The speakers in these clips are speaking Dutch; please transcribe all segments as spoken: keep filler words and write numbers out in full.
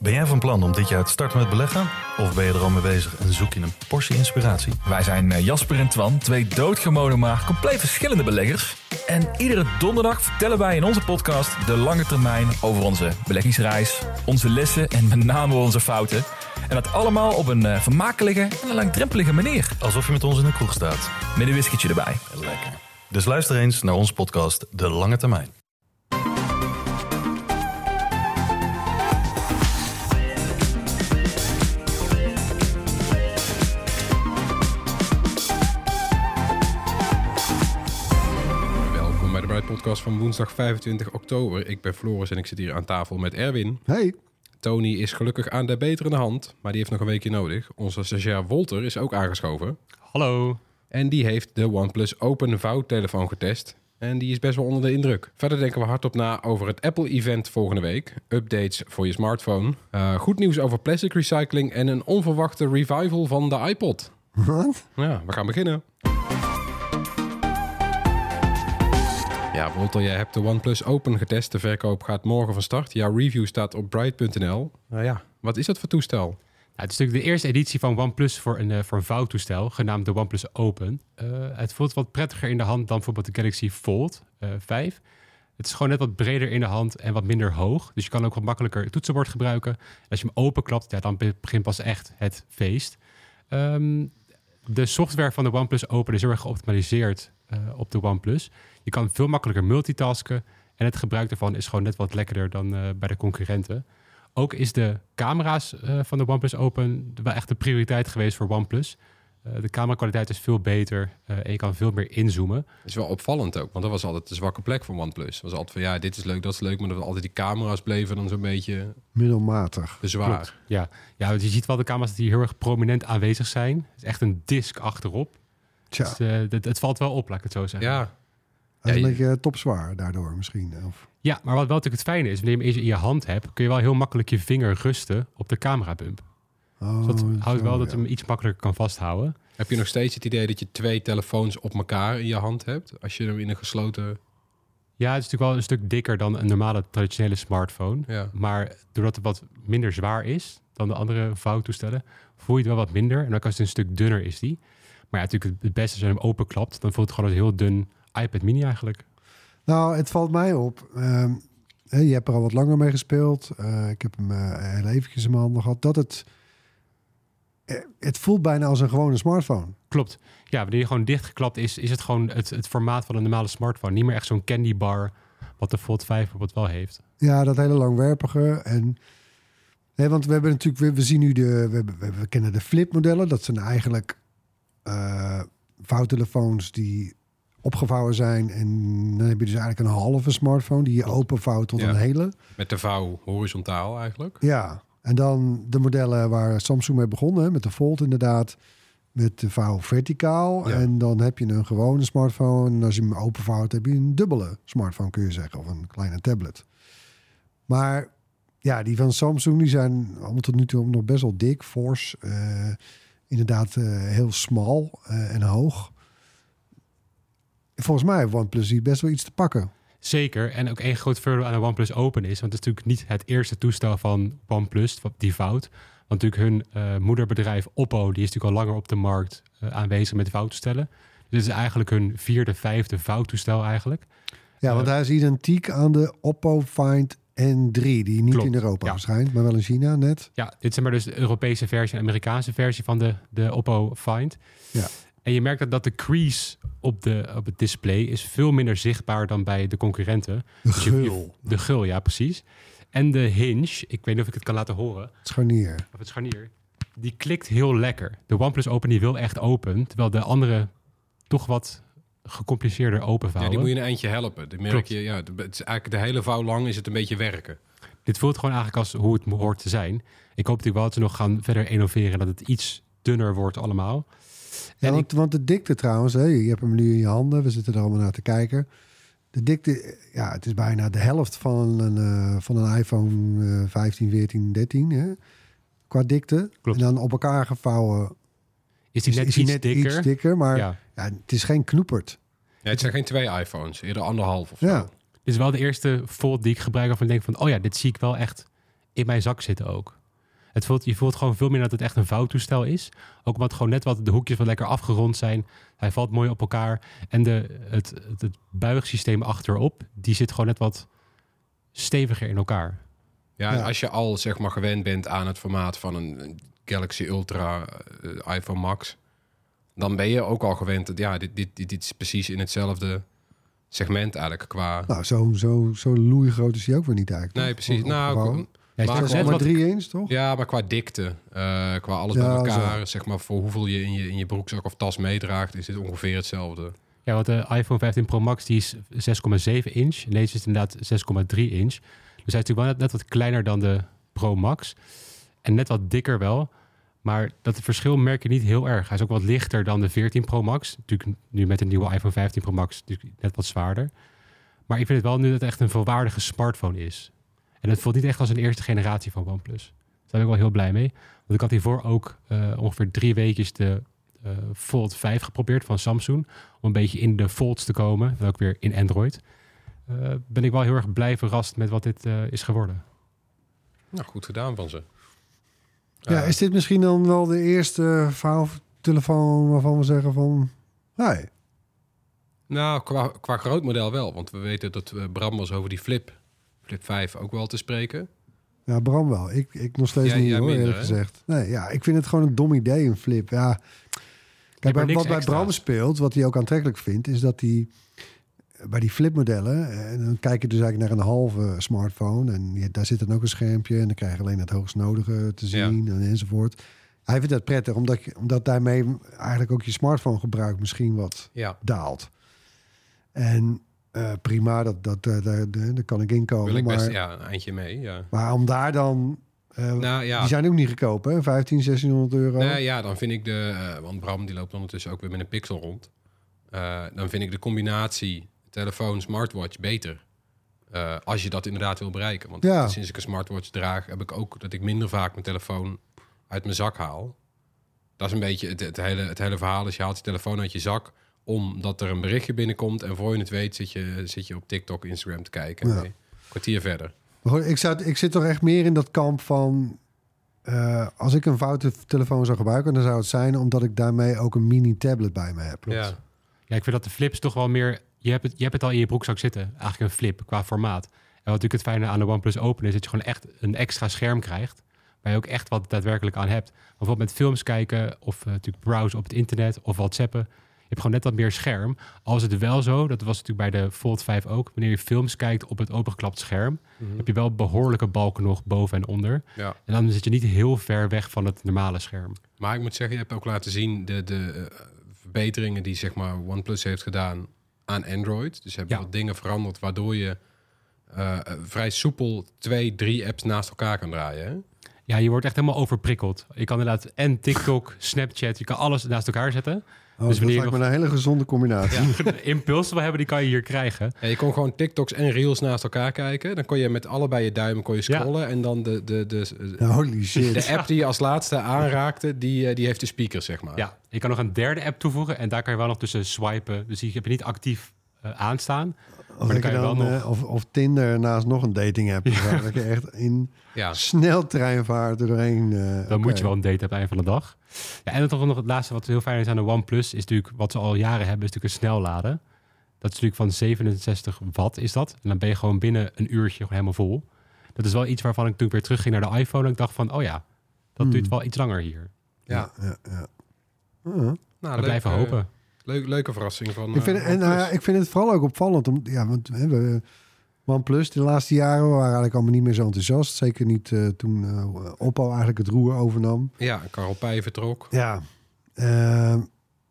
Ben jij van plan om dit jaar te starten met beleggen? Of ben je er al mee bezig en zoek je een portie inspiratie? Wij zijn Jasper en Twan, twee doodgewone maar compleet verschillende beleggers. En iedere donderdag vertellen wij in onze podcast de lange termijn over onze beleggingsreis, onze lessen en met name onze fouten. En dat allemaal op een uh, vermakelijke en een langdrempelige manier. Alsof je met ons in een kroeg staat. Met een whiskytje erbij. Lekker. Dus luister eens naar onze podcast De Lange Termijn. Podcast van woensdag vijfentwintig oktober. Ik ben Floris en ik zit hier aan tafel met Erwin. Hey. Tony is gelukkig aan de beterende hand, maar die heeft nog een weekje nodig. Onze stagiair Wolter is ook aangeschoven. Hallo. En die heeft de OnePlus Open vouwtelefoon getest. En die is best wel onder de indruk. Verder denken we hardop na over het Apple-event volgende week. Updates voor je smartphone. Uh, goed nieuws over plastic recycling en een onverwachte revival van de iPod. Wat? Ja, we gaan beginnen. Ja, Wolter, jij hebt de OnePlus Open getest. De verkoop gaat morgen van start. Jouw review staat op bright punt n l. Nou ja, wat is dat voor toestel? Nou, het is natuurlijk de eerste editie van OnePlus voor een, uh, voor een vouwtoestel, genaamd de OnePlus Open. Uh, het voelt wat prettiger in de hand dan bijvoorbeeld de Galaxy Fold uh, vijf. Het is gewoon net wat breder in de hand en wat minder hoog. Dus je kan ook wat makkelijker het toetsenbord gebruiken. En als je hem openklapt, ja, dan begint pas echt het feest. Um, de software van de OnePlus Open is heel erg geoptimaliseerd uh, op de OnePlus. Je kan veel makkelijker multitasken en het gebruik daarvan is gewoon net wat lekkerder dan uh, bij de concurrenten. Ook is de camera's uh, van de OnePlus Open wel echt de prioriteit geweest voor OnePlus. Uh, de camerakwaliteit is veel beter uh, en je kan veel meer inzoomen. Dat is wel opvallend ook, want dat was altijd de zwakke plek van OnePlus. Het was altijd van ja, dit is leuk, dat is leuk, maar dat altijd die camera's bleven dan zo'n beetje middelmatig. Bezwaar. Klopt. Ja. Ja, je ziet wel de camera's die heel erg prominent aanwezig zijn. Het is echt een disk achterop. Tja. Dus, uh, het, het valt wel op, laat ik het zo zeggen. Ja. Dat is ja, een beetje topzwaar daardoor misschien. Of... Ja, maar wat wel natuurlijk het fijne is, wanneer je hem eens in je hand hebt, kun je wel heel makkelijk je vinger rusten op de camerabump. Oh, dus dat houdt zo, wel dat ja. je hem iets makkelijker kan vasthouden. Heb je nog steeds het idee dat je twee telefoons op elkaar in je hand hebt? Als je hem in een gesloten... Ja, het is natuurlijk wel een stuk dikker dan een normale traditionele smartphone. Ja. Maar doordat het wat minder zwaar is dan de andere vouwtoestellen, voel je het wel wat minder. En ook als het een stuk dunner is die. Maar ja, natuurlijk het beste als je hem openklapt, dan voelt het gewoon als een heel dun iPad mini eigenlijk. Nou, het valt mij op. Uh, je hebt er al wat langer mee gespeeld. Uh, ik heb hem uh, heel eventjes in mijn handen gehad. Dat het... Uh, het voelt bijna als een gewone smartphone. Klopt. Ja, wanneer je gewoon dichtgeklapt is, is het gewoon het, het formaat van een normale smartphone. Niet meer echt zo'n candy bar, wat de Fold vijf bijvoorbeeld wel heeft. Ja, dat hele langwerpige. En, nee, want we hebben natuurlijk... We, we zien nu de... We, hebben, we, we kennen de flip-modellen. Dat zijn eigenlijk uh, vouwtelefoons die opgevouwen zijn. En dan heb je dus eigenlijk een halve smartphone die je openvouwt tot Ja. een hele. Met de vouw horizontaal eigenlijk. Ja, en dan de modellen waar Samsung mee begonnen, hè, met de Fold inderdaad, met de vouw verticaal. Ja. En dan heb je een gewone smartphone. En als je hem openvouwt, heb je een dubbele smartphone, kun je zeggen. Of een kleine tablet. Maar ja, die van Samsung, die zijn allemaal tot nu toe nog best wel dik, fors. Uh, inderdaad uh, heel smal uh, en hoog. Volgens mij heeft OnePlus hier best wel iets te pakken. Zeker. En ook één groot voordeel aan de OnePlus Open is, want het is natuurlijk niet het eerste toestel van OnePlus die vouwt. Want natuurlijk hun uh, moederbedrijf Oppo, die is natuurlijk al langer op de markt uh, aanwezig met vouwtoestellen. Dus dit is eigenlijk hun vierde, vijfde vouwtoestel eigenlijk. Ja, uh, want hij is identiek aan de Oppo Find N drie, die niet klopt, in Europa ja. verschijnt, maar wel in China net. Ja, dit is maar dus de Europese versie en de Amerikaanse versie van de, de Oppo Find. Ja. En je merkt dat, dat de crease op, de, op het display is veel minder zichtbaar dan bij de concurrenten. De dus je, gul. je, de gul, ja, precies. En de hinge, ik weet niet of ik het kan laten horen. Het scharnier. Of het scharnier. Die klikt heel lekker. De OnePlus Open die wil echt open, terwijl de andere toch wat gecompliceerder openvouwen. Ja, die moet je een eindje helpen. Dan merk je, ja, het is eigenlijk de hele vouw lang is het een beetje werken. Dit voelt gewoon eigenlijk als hoe het hoort te zijn. Ik hoop natuurlijk wel dat ze nog gaan verder innoveren, dat het iets dunner wordt allemaal. Ja, en want, ik... want de dikte trouwens, hè, je hebt hem nu in je handen, we zitten er allemaal naar te kijken. De dikte, ja, het is bijna de helft van een, uh, van een iPhone uh, vijftien, veertien, dertien, hè, qua dikte. Klopt. En dan op elkaar gevouwen is die net, is, iets, is net dikker. iets dikker, maar Ja. ja, het is geen knoepert. Ja, het zijn geen twee iPhones, eerder anderhalf of zo. Ja. Dit is wel de eerste Fold die ik gebruik waarvan ik denk van, oh ja, dit zie ik wel echt in mijn zak zitten ook. Het voelt, je voelt gewoon veel meer dat het echt een vouwtoestel is. Ook omdat gewoon net wat de hoekjes wat lekker afgerond zijn. Hij valt mooi op elkaar. En de, het, het, het buigsysteem achterop, die zit gewoon net wat steviger in elkaar. Ja, en Ja. als je al zeg maar gewend bent aan het formaat van een Galaxy Ultra, uh, iPhone Max, dan ben je ook al gewend. Dat, ja, dit, dit, dit, dit is precies in hetzelfde segment eigenlijk qua. Nou, zo, zo, zo loeigroot is hij ook weer niet eigenlijk. Nee, toch? precies. Op- Nou, opgevouwen. Ja, Maar het is gewoon net zes komma wat, drie inch, toch? ja, maar qua dikte, uh, qua alles Ja, bij elkaar, zo. zeg maar voor hoeveel je in je in je broekzak of tas meedraagt, is dit ongeveer hetzelfde. ja, want de iPhone vijftien Pro Max die is zes komma zeven inch. En deze is inderdaad zes komma drie inch. Dus hij is natuurlijk wel net, net wat kleiner dan de Pro Max. En net wat dikker wel. Maar dat verschil merk je niet heel erg. Hij is ook wat lichter dan de veertien Pro Max. Natuurlijk nu met de nieuwe iPhone vijftien Pro Max natuurlijk net wat zwaarder. Maar ik vind het wel nu dat het echt een volwaardige smartphone is. En het voelt niet echt als een eerste generatie van OnePlus. Daar ben ik wel heel blij mee. Want ik had hiervoor ook uh, ongeveer drie weekjes de uh, Fold vijf geprobeerd van Samsung. Om een beetje in de Folds te komen. En ook weer in Android. Uh, ben ik wel heel erg blij verrast met wat dit uh, is geworden. Nou, goed gedaan van ze. Ja, Uh, is dit misschien dan wel de eerste vouwtelefoon waarvan we zeggen van... Hey, Nou, qua, qua groot model wel. Want we weten dat uh, Bram was over die Flip, Flip vijf ook wel te spreken. ja, Bram wel. Ik, ik nog steeds Jij- niet, jij hoor, minder, eerlijk hè? gezegd. Nee, ja, ik vind het gewoon een dom idee, een flip. Ja. Kijk, maar bij, niks wat bij extra's. Bram speelt, wat hij ook aantrekkelijk vindt... is dat hij bij die flipmodellen... en dan kijk je dus eigenlijk naar een halve smartphone... en je, daar zit dan ook een schermpje... en dan krijg je alleen het hoogst nodige te zien en enzovoort. Hij vindt dat prettig, omdat, je, omdat daarmee eigenlijk ook je smartphone gebruik misschien wat Ja, daalt. En uh, prima, dat, dat, uh, daar, daar, daar kan ik inkomen. wil ik maar, best ja, een eindje mee. Ja. maar om daar dan... Uh, Nou ja. Die zijn ook niet goedkoop, hè? vijftien, zestienhonderd euro. Nou ja, dan vind ik de... Uh, want Bram die loopt ondertussen ook weer met een Pixel rond. Uh, dan vind ik de combinatie telefoon, smartwatch beter. Uh, als je dat inderdaad wil bereiken. Want Ja. sinds ik een smartwatch draag, heb ik ook dat ik minder vaak mijn telefoon uit mijn zak haal. Dat is een beetje het, het, hele, het hele verhaal. Dus je haalt je telefoon uit je zak omdat er een berichtje binnenkomt. En voor je het weet zit je, zit je op TikTok, Instagram te kijken. Ja. Nee, een kwartier verder. Maar goed, ik, zou, ik zit toch echt meer in dat kamp van... Uh, als ik een foute telefoon zou gebruiken... dan zou het zijn omdat ik daarmee ook een mini-tablet bij me heb. Ja. Ja, ik vind dat de flips toch wel meer... Je hebt het, je hebt het al in je broekzak zitten. Eigenlijk een flip qua formaat. En wat natuurlijk het fijne aan de OnePlus Open is... dat je gewoon echt een extra scherm krijgt. Waar je ook echt wat daadwerkelijk aan hebt. Bijvoorbeeld met films kijken of uh, natuurlijk browsen op het internet of whatsappen. Je hebt gewoon net wat meer scherm. Al is het wel zo, dat was natuurlijk bij de Fold vijf ook... wanneer je films kijkt op het opengeklapt scherm... Mm-hmm. heb je wel behoorlijke balken nog boven en onder. Ja. En dan zit je niet heel ver weg van het normale scherm. Maar ik moet zeggen, je hebt ook laten zien de, de uh, verbeteringen die zeg maar OnePlus heeft gedaan aan Android. Dus ze hebben Ja. wat dingen veranderd waardoor je uh, vrij soepel twee, drie apps naast elkaar kan draaien. Hè? Ja, je wordt echt helemaal overprikkeld. Je kan inderdaad en TikTok, Snapchat, je kan alles naast elkaar zetten. Oh, Dus dat wanneer je lijkt me een hele gezonde combinatie. Ja, de impuls wil hebben, die kan je hier krijgen. Ja, je kon gewoon TikToks en Reels naast elkaar kijken. Dan kon je met allebei je duimen kon je scrollen. En dan de, de, de, de, Holy shit. de app die je als laatste aanraakte, die, uh, die heeft de speakers, zeg maar. Ja, je kan nog een derde app toevoegen en daar kan je wel nog tussen swipen. Dus die heb je niet actief uh, aanstaan. Of, dan dat kan je je wel dan, nog- eh, of, of Tinder naast nog een dating app. Ja. Dat je echt in Ja. sneltreinvaart er doorheen... uh, Dan moet je wel een date hebben aan het einde van de dag. Ja, en dan toch nog het laatste wat heel fijn is aan de OnePlus... is natuurlijk wat ze al jaren hebben, is natuurlijk een snelladen. Dat is natuurlijk van zevenenzestig watt is dat. En dan ben je gewoon binnen een uurtje gewoon helemaal vol. Dat is wel iets waarvan ik toen weer terugging naar de iPhone... en ik dacht van, oh ja, dat Hmm. duurt wel iets langer hier. Ja. Ja, ja. Uh, Nou, We leuk, blijven uh, hopen. Leuk, leuke verrassing van ik, vind, uh, en, nou ja, OnePlus. ik vind het vooral ook opvallend. Om, ja, want hè, we, OnePlus, de laatste jaren waren eigenlijk allemaal niet meer zo enthousiast. Zeker niet uh, toen uh, Oppo eigenlijk het roer overnam. Ja, Karel Pij vertrok. Ja. Uh, en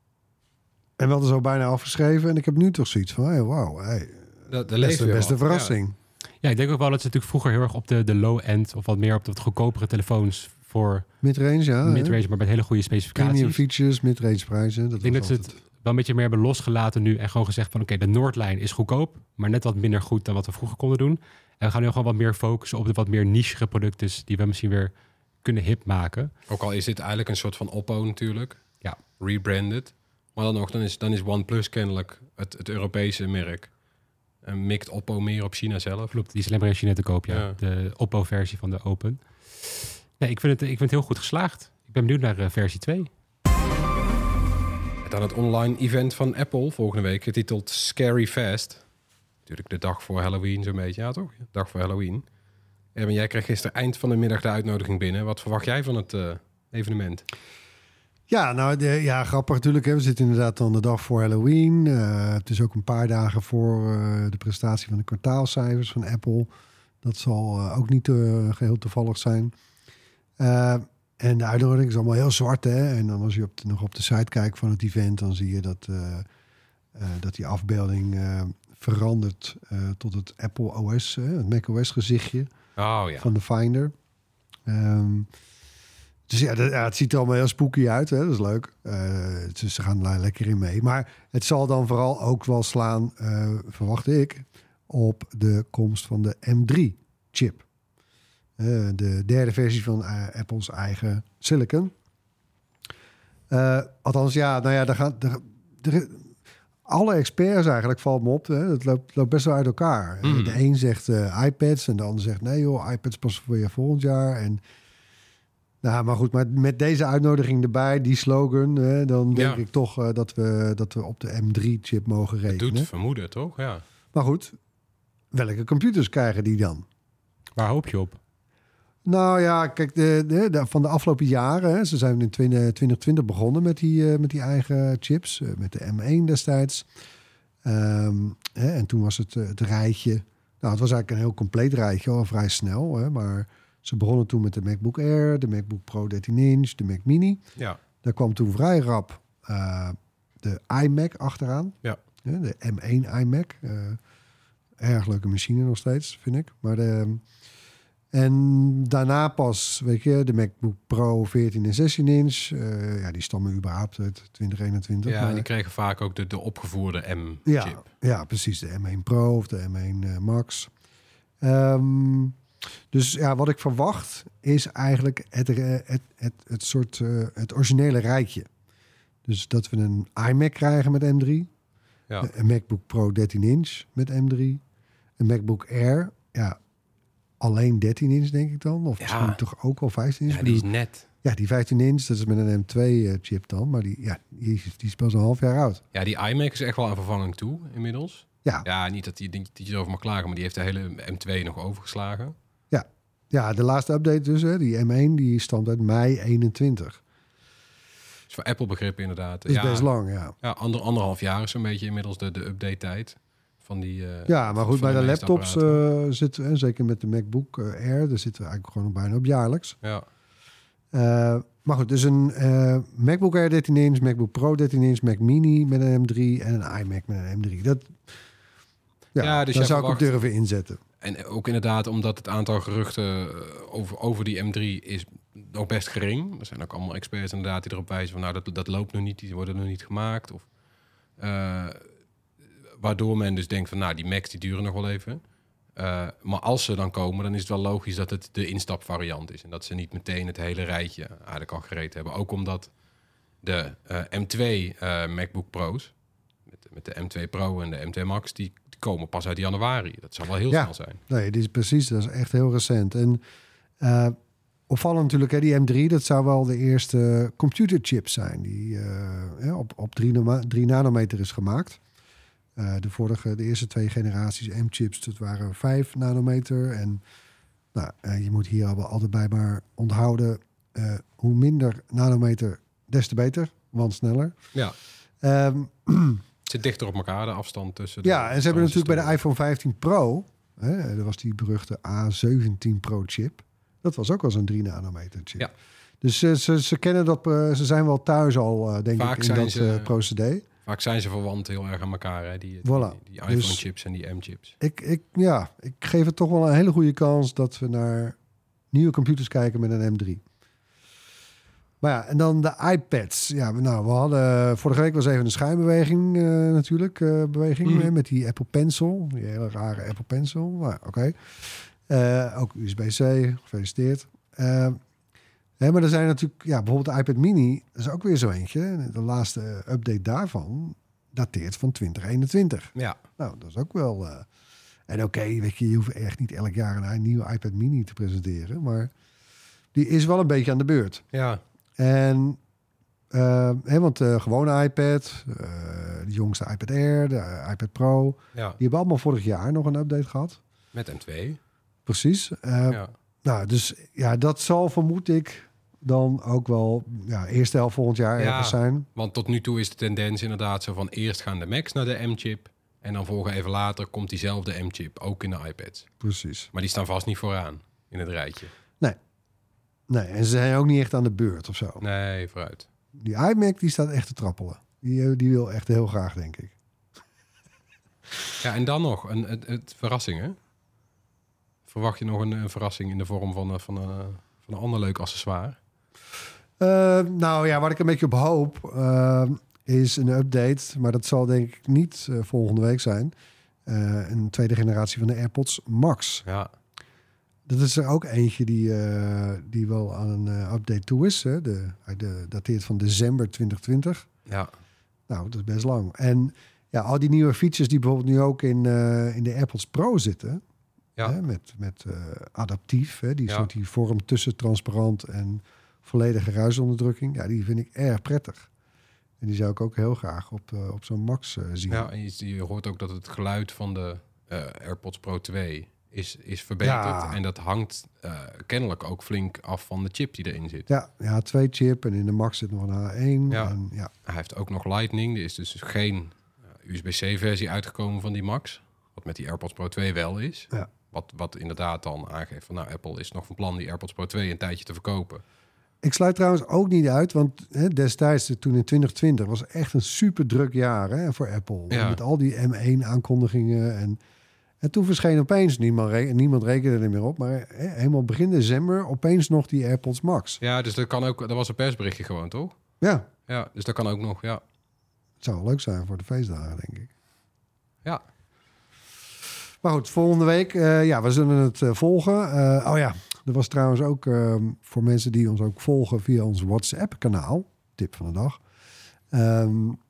we hadden zo bijna afgeschreven. En ik heb nu toch zoiets van, hey, wauw. Hey, De, de best, leeft een- weer best een wat. verrassing. Ja, ik denk ook wel dat ze natuurlijk vroeger heel erg op de, de low-end... of wat meer op de wat goedkopere telefoons voor Midrange, ja. hè? mid-range... maar met hele goede Premium specificaties. features, midrange prijzen. Dat Ik denk was dat ze altijd- het wel een beetje meer hebben losgelaten nu... en gewoon gezegd van oké, de Noordlijn is goedkoop... maar net wat minder goed dan wat we vroeger konden doen. En we gaan nu gewoon wat meer focussen op de wat meer niche producten... die we misschien weer kunnen hip maken. Ook al is dit eigenlijk een soort van Oppo natuurlijk. Ja. Rebranded. Maar dan nog, dan is, dan is OnePlus kennelijk het, het Europese merk. En mikt Oppo meer op China zelf. Klopt, die is alleen maar in China te koop, ja. Ja. De Oppo-versie van de Open. Nee, ik vind het, ik vind het heel goed geslaagd. Ik ben benieuwd naar uh, versie twee. Dan het online event van Apple volgende week, getiteld Scary Fast. Natuurlijk de dag voor Halloween zo'n beetje. Ja, toch? Dag voor Halloween. Ja, maar jij kreeg gisteren eind van de middag de uitnodiging binnen. Wat verwacht jij van het uh, evenement? Ja, nou, de, ja, grappig natuurlijk. Hè. We zitten inderdaad dan de dag voor Halloween. Uh, het is ook een paar dagen voor uh, de presentatie van de kwartaalcijfers van Apple. Dat zal uh, ook niet uh, geheel toevallig zijn. Uh, en de uitnodiging is allemaal heel zwart, hè. En dan als je op de, nog op de site kijkt van het event, dan zie je dat, uh, uh, dat die afbeelding uh, verandert uh, tot het Apple O S, uh, het macOS gezichtje oh, ja. van de Finder. Um, Dus ja, dat, ja, het ziet er allemaal heel spooky uit. Hè? Dat is leuk. Uh, dus ze gaan daar lekker in mee. Maar het zal dan vooral ook wel slaan, uh, verwacht ik, op de komst van de M drie chip. Uh, de derde versie van uh, Apple's eigen silicon. Uh, althans, ja, nou ja, daar gaan, daar, daar, alle experts eigenlijk, valt me op, hè? Het loopt, loopt best wel uit elkaar. Mm. De een zegt uh, iPads en de ander zegt nee joh, iPads pas voor je volgend jaar. En nou, maar goed, maar met deze uitnodiging erbij, die slogan, hè, dan denk ja. ik toch uh, dat, we, dat we op de M drie chip mogen rekenen. Het doet vermoeden, toch? Ja. Maar goed, welke computers krijgen die dan? Waar hoop je op? Nou ja, kijk, de, de, de, van de afgelopen jaren, hè, ze zijn in twintig twintig begonnen met die, uh, met die eigen chips, uh, met de M één destijds. Um, hè, en toen was het uh, het rijtje, nou het was eigenlijk een heel compleet rijtje, al vrij snel, hè, maar ze begonnen toen met de MacBook Air, de MacBook Pro dertien inch, de Mac Mini. Ja. Daar kwam toen vrij rap uh, de iMac achteraan. Ja. Ja, de M één iMac. Uh, erg leuke machine nog steeds, vind ik. Maar de, en daarna pas, weet je, de MacBook Pro veertien en zestien inch. Uh, ja, die stammen überhaupt uit twintig eenentwintig. Ja, maar en die kregen vaak ook de, de opgevoerde M-chip. Ja, ja, precies. De M één Pro of de M één uh, Max. Um, Dus ja, wat ik verwacht is eigenlijk het, het, het, het soort uh, het originele rijtje. Dus dat we een iMac krijgen met M drie, Ja. een MacBook Pro dertien inch met M drie, een MacBook Air, ja, alleen dertien inch denk ik dan, of Ja. misschien toch ook wel vijftien inch. Ja, die is net. Ja, die vijftien inch, dat is met een M twee chip dan, maar die, ja, die, is, die is pas een half jaar oud. Ja, die iMac is echt wel een vervanging toe inmiddels. Ja, Ja, niet dat die, dat je erover mag klagen, maar die heeft de hele M twee nog overgeslagen. ja, de laatste update dus, hè, die M één, die stamt uit mei eenentwintig. Dus voor Apple begrippen inderdaad. Dat is ja, best lang, ja. Ja, ander, anderhalf jaar is zo'n beetje inmiddels de, de update tijd van die. Uh, Ja, maar goed, van bij de, meeste laptops apparaten. uh, zitten we, zeker met de MacBook Air, daar zitten we eigenlijk gewoon bijna op jaarlijks. Ja. Uh, maar goed, dus een uh, MacBook Air dertien inch, MacBook Pro dertien inch, Mac Mini met een M drie en een iMac met een M drie. Dat, ja, Ja, dus daar jij zou ik op verwacht- durven inzetten. En ook inderdaad, omdat het aantal geruchten uh, over, over die M drie is nog best gering. Er zijn ook allemaal experts inderdaad die erop wijzen van nou, dat, dat loopt nog niet, die worden nog niet gemaakt. Of, uh, waardoor men dus denkt van nou, die Macs die duren nog wel even. Uh, maar als ze dan komen, dan is het wel logisch dat het de instapvariant is. En dat ze niet meteen het hele rijtje eigenlijk al gereed hebben. Ook omdat de uh, M twee uh, MacBook Pro's, met, met de M twee Pro en de M twee Max, die, die komen pas uit januari. Dat zal wel heel Ja. snel zijn. Nee, dit is precies, dat is echt heel recent. En uh, opvallend natuurlijk, hè, die M drie, dat zou wel de eerste computerchip zijn die uh, op, op drie nanometer is gemaakt. Uh, de vorige, de eerste twee generaties M-chips, dat waren vijf nanometer. En nou, uh, je moet hier al- altijd bij maar onthouden, uh, hoe minder nanometer, des te beter, want sneller. Ja, Um, het zit dichter op elkaar, de afstand tussen de ja, en ze hebben natuurlijk bij de transistoren. iPhone vijftien Pro, hè, dat was die beruchte A zeventien Pro chip. Dat was ook wel zo'n drie nanometer chip. Ja. Dus uh, ze, ze kennen dat, uh, ze zijn wel thuis al, uh, denk Vaak ik, in zijn dat ze- uh, procedé. Vaak zijn ze verwant heel erg aan elkaar, hè? Die, die, Voilà. die, die iPhone-chips Dus- en die M-chips. Ik, ik, ja, ik geef het toch wel een hele goede kans dat we naar nieuwe computers kijken met een M drie. Maar ja, en dan de iPads. Ja, we- nou, we hadden vorige week was even een schijnbeweging uh, natuurlijk, uh, beweging Mhm. hè, met die Apple Pencil, die hele rare Apple Pencil. Nou, oké. Uh, ook U S B C, gefeliciteerd. Uh, hè, maar er zijn natuurlijk, ja, bijvoorbeeld de iPad Mini, dat is ook weer zo eentje. De laatste update daarvan, dateert van twintig eenentwintig. Ja. Nou, dat is ook wel... Uh... En oké, okay, weet je, je hoeft echt niet elk jaar een nieuwe iPad mini te presenteren. Maar die is wel een beetje aan de beurt. Ja. En... Uh, hè, want de gewone iPad, uh, de jongste iPad Air, de uh, iPad Pro... Ja. Die hebben allemaal vorig jaar nog een update gehad. Met M twee. Precies. Uh, ja. Nou, dus ja, dat zal vermoed ik dan ook wel ja, eerste helft volgend jaar ja, ergens zijn. Want tot nu toe is de tendens inderdaad zo van eerst gaan de Macs naar de M-chip... en dan volgen even later komt diezelfde M-chip ook in de iPads. Precies. Maar die staan vast niet vooraan in het rijtje. Nee. Nee, en ze zijn ook niet echt aan de beurt of zo. Nee, vooruit. Die iMac die staat echt te trappelen. Die, die wil echt heel graag, denk ik. Ja, en dan nog een, een, een verrassing, hè? Verwacht je nog een, een verrassing in de vorm van, van, een, van een ander leuk accessoire? Uh, nou ja, waar ik een beetje op hoop uh, is een update. Maar dat zal denk ik niet uh, volgende week zijn. Uh, een tweede generatie van de AirPods Max. Ja. Dat is er ook eentje die, uh, die wel aan een uh, update toe is. Hè? De, de dateert van december twintig twintig. Ja. Nou, dat is best lang. En ja, al die nieuwe features die bijvoorbeeld nu ook in, uh, in de AirPods Pro zitten. Ja. Hè? Met, met uh, adaptief. Hè? Die, ja. soort die vorm tussen transparant en volledige ruisonderdrukking. Ja, die vind ik erg prettig. En die zou ik ook heel graag op, uh, op zo'n Max uh, zien. Ja, en je, je hoort ook dat het geluid van de uh, AirPods Pro twee... Is, is verbeterd. Ja. En dat hangt uh, kennelijk ook flink af van de chip die erin zit. Ja, ja, twee chip en in de Max zit nog een H één. Ja. En, ja. Hij heeft ook nog Lightning. Er is dus geen uh, U S B C versie uitgekomen van die Max. Wat met die AirPods Pro twee wel is. Ja. Wat, wat inderdaad dan aangeeft van... nou, Apple is nog van plan die AirPods Pro twee een tijdje te verkopen. Ik sluit trouwens ook niet uit, want hè, destijds, toen in twintig twintig... was echt een super druk jaar hè, voor Apple. Ja. Met al die M één aankondigingen en... En toen verscheen opeens, niemand, re- niemand rekende er meer op... maar hè, helemaal begin december opeens nog die AirPods Max. Ja, dus dat kan ook... Dat was een persberichtje gewoon, toch? Ja. Ja, dus dat kan ook nog, ja. Het zou wel leuk zijn voor de feestdagen, denk ik. Ja. Maar goed, volgende week, uh, ja, we zullen het uh, volgen. Uh, oh ja, er was trouwens ook uh, voor mensen die ons ook volgen... via ons WhatsApp-kanaal, tip van de dag... Um, uh,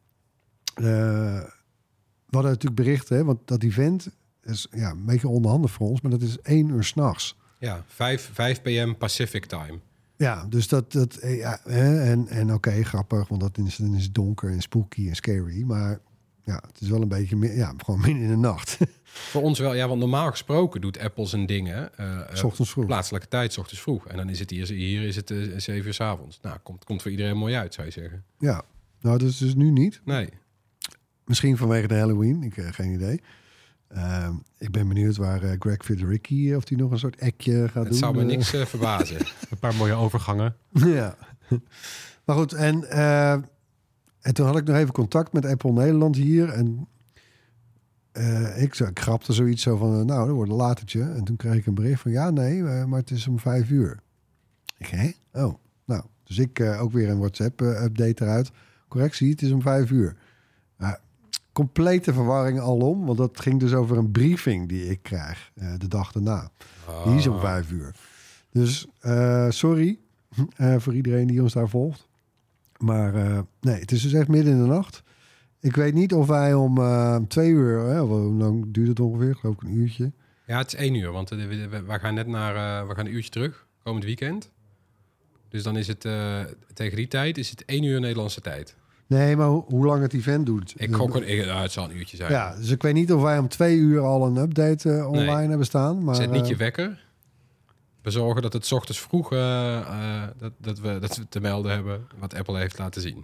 we hadden natuurlijk berichten, hè, want dat event... is ja, een beetje onderhandig voor ons, maar dat is één uur s'nachts. Ja, vijf p m Pacific time. Ja, dus dat... dat ja, hè, en en oké, okay, grappig, want dat is, dan is het donker en spooky en scary. Maar ja, het is wel een beetje... Meer, ja, gewoon midden in de nacht. Voor ons wel, ja, want normaal gesproken doet Apple zijn dingen... Uh, S ochtends vroeg. Plaatselijke tijd, 's ochtends vroeg. En dan is het hier, hier is het uh, zeven uur 's avonds. Nou, komt, komt voor iedereen mooi uit, zou je zeggen. Ja, nou, dat is dus nu niet. Nee. Misschien vanwege de Halloween, ik heb uh, geen idee. Uh, ik ben benieuwd waar uh, Greg Federighi... of die nog een soort ekje gaat het doen. doen. Het zou me niks uh, verbazen. Een paar mooie overgangen. Ja. Maar goed, en, uh, en toen had ik nog even contact met Apple Nederland hier. En uh, ik, ik grapte zoiets zo van... Uh, nou, er wordt een latertje. En toen kreeg ik een bericht van... ja, nee, uh, maar het is om vijf uur. Ik, hè? Oh, nou. Dus ik uh, ook weer een WhatsApp-update uh, eruit. Correctie, het is om vijf uur. Uh, complete verwarring alom. Want dat ging dus over een briefing die ik krijg uh, de dag daarna. Oh. Die is om vijf uur. Dus uh, sorry uh, voor iedereen die ons daar volgt. Maar uh, nee, het is dus echt midden in de nacht. Ik weet niet of wij om uh, twee uur... Hè, hoe lang duurt het ongeveer? Geloof ik een uurtje. Ja, het is één uur. Want uh, we, we, we gaan net naar... Uh, we gaan een uurtje terug. Komend weekend. Dus dan is het... Uh, tegen die tijd is het één uur Nederlandse tijd. Nee, maar ho- hoe lang het event doet. Ik gok een... Ik, uh, het zal een uurtje zijn. Ja, dus ik weet niet of wij om twee uur al een update uh, online nee. hebben staan. Maar, Zet niet je uh, wekker. We zorgen dat het 's ochtends vroeg... Uh, uh, dat, dat, we, dat we te melden hebben wat Apple heeft laten zien.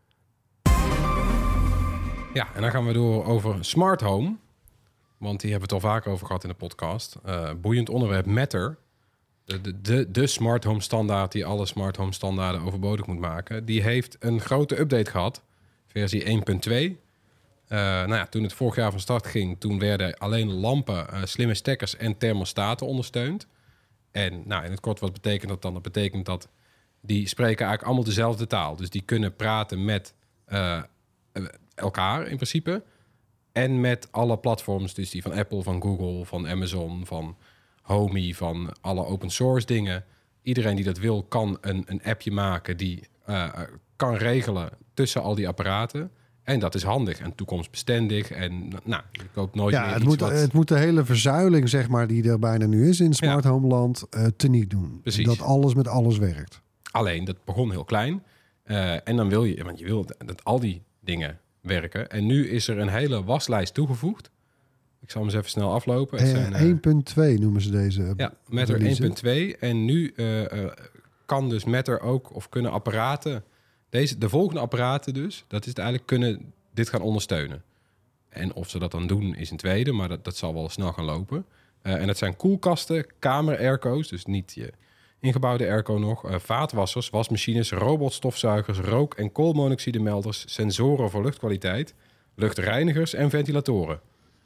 Ja, en dan gaan we door over smart home. Want die hebben we het al vaker over gehad in de podcast. Uh, boeiend onderwerp, Matter. De, de, de, de smart home standaard die alle smart home standaarden overbodig moet maken. Die heeft een grote update gehad. Versie één punt twee. Uh, nou ja, toen het vorig jaar van start ging... toen werden alleen lampen, uh, slimme stekkers en thermostaten ondersteund. En nou, in het kort, wat betekent dat dan? Dat betekent dat die spreken eigenlijk allemaal dezelfde taal. Dus die kunnen praten met uh, elkaar in principe. En met alle platforms, dus die van Apple, van Google, van Amazon, van Homey, van alle open source dingen. Iedereen die dat wil, kan een, een appje maken die uh, kan regelen tussen al die apparaten. En dat is handig en toekomstbestendig. En nou, je koopt nooit Ja, meer het iets moet, wat... het moet de hele verzuiling, zeg maar, die er bijna nu is in smart home land, uh, teniet doen. Precies. Dat alles met alles werkt. Alleen, dat begon heel klein. Uh, en dan wil je, want je wil dat al die dingen werken. En nu is er een hele waslijst toegevoegd. Ik zal hem eens even snel aflopen. Het Uh, zijn, uh, één punt twee noemen ze deze. Ja, Matter één punt twee. En nu uh, uh, kan dus Matter ook, of kunnen apparaten... Deze, de volgende apparaten dus, dat is het eigenlijk, kunnen dit gaan ondersteunen. En of ze dat dan doen is een tweede, maar dat, dat zal wel snel gaan lopen. Uh, en dat zijn koelkasten, kamer-airco's, dus niet je ingebouwde airco nog, uh, vaatwassers, wasmachines, robotstofzuigers, rook- en koolmonoxidemelders, sensoren voor luchtkwaliteit, luchtreinigers en ventilatoren.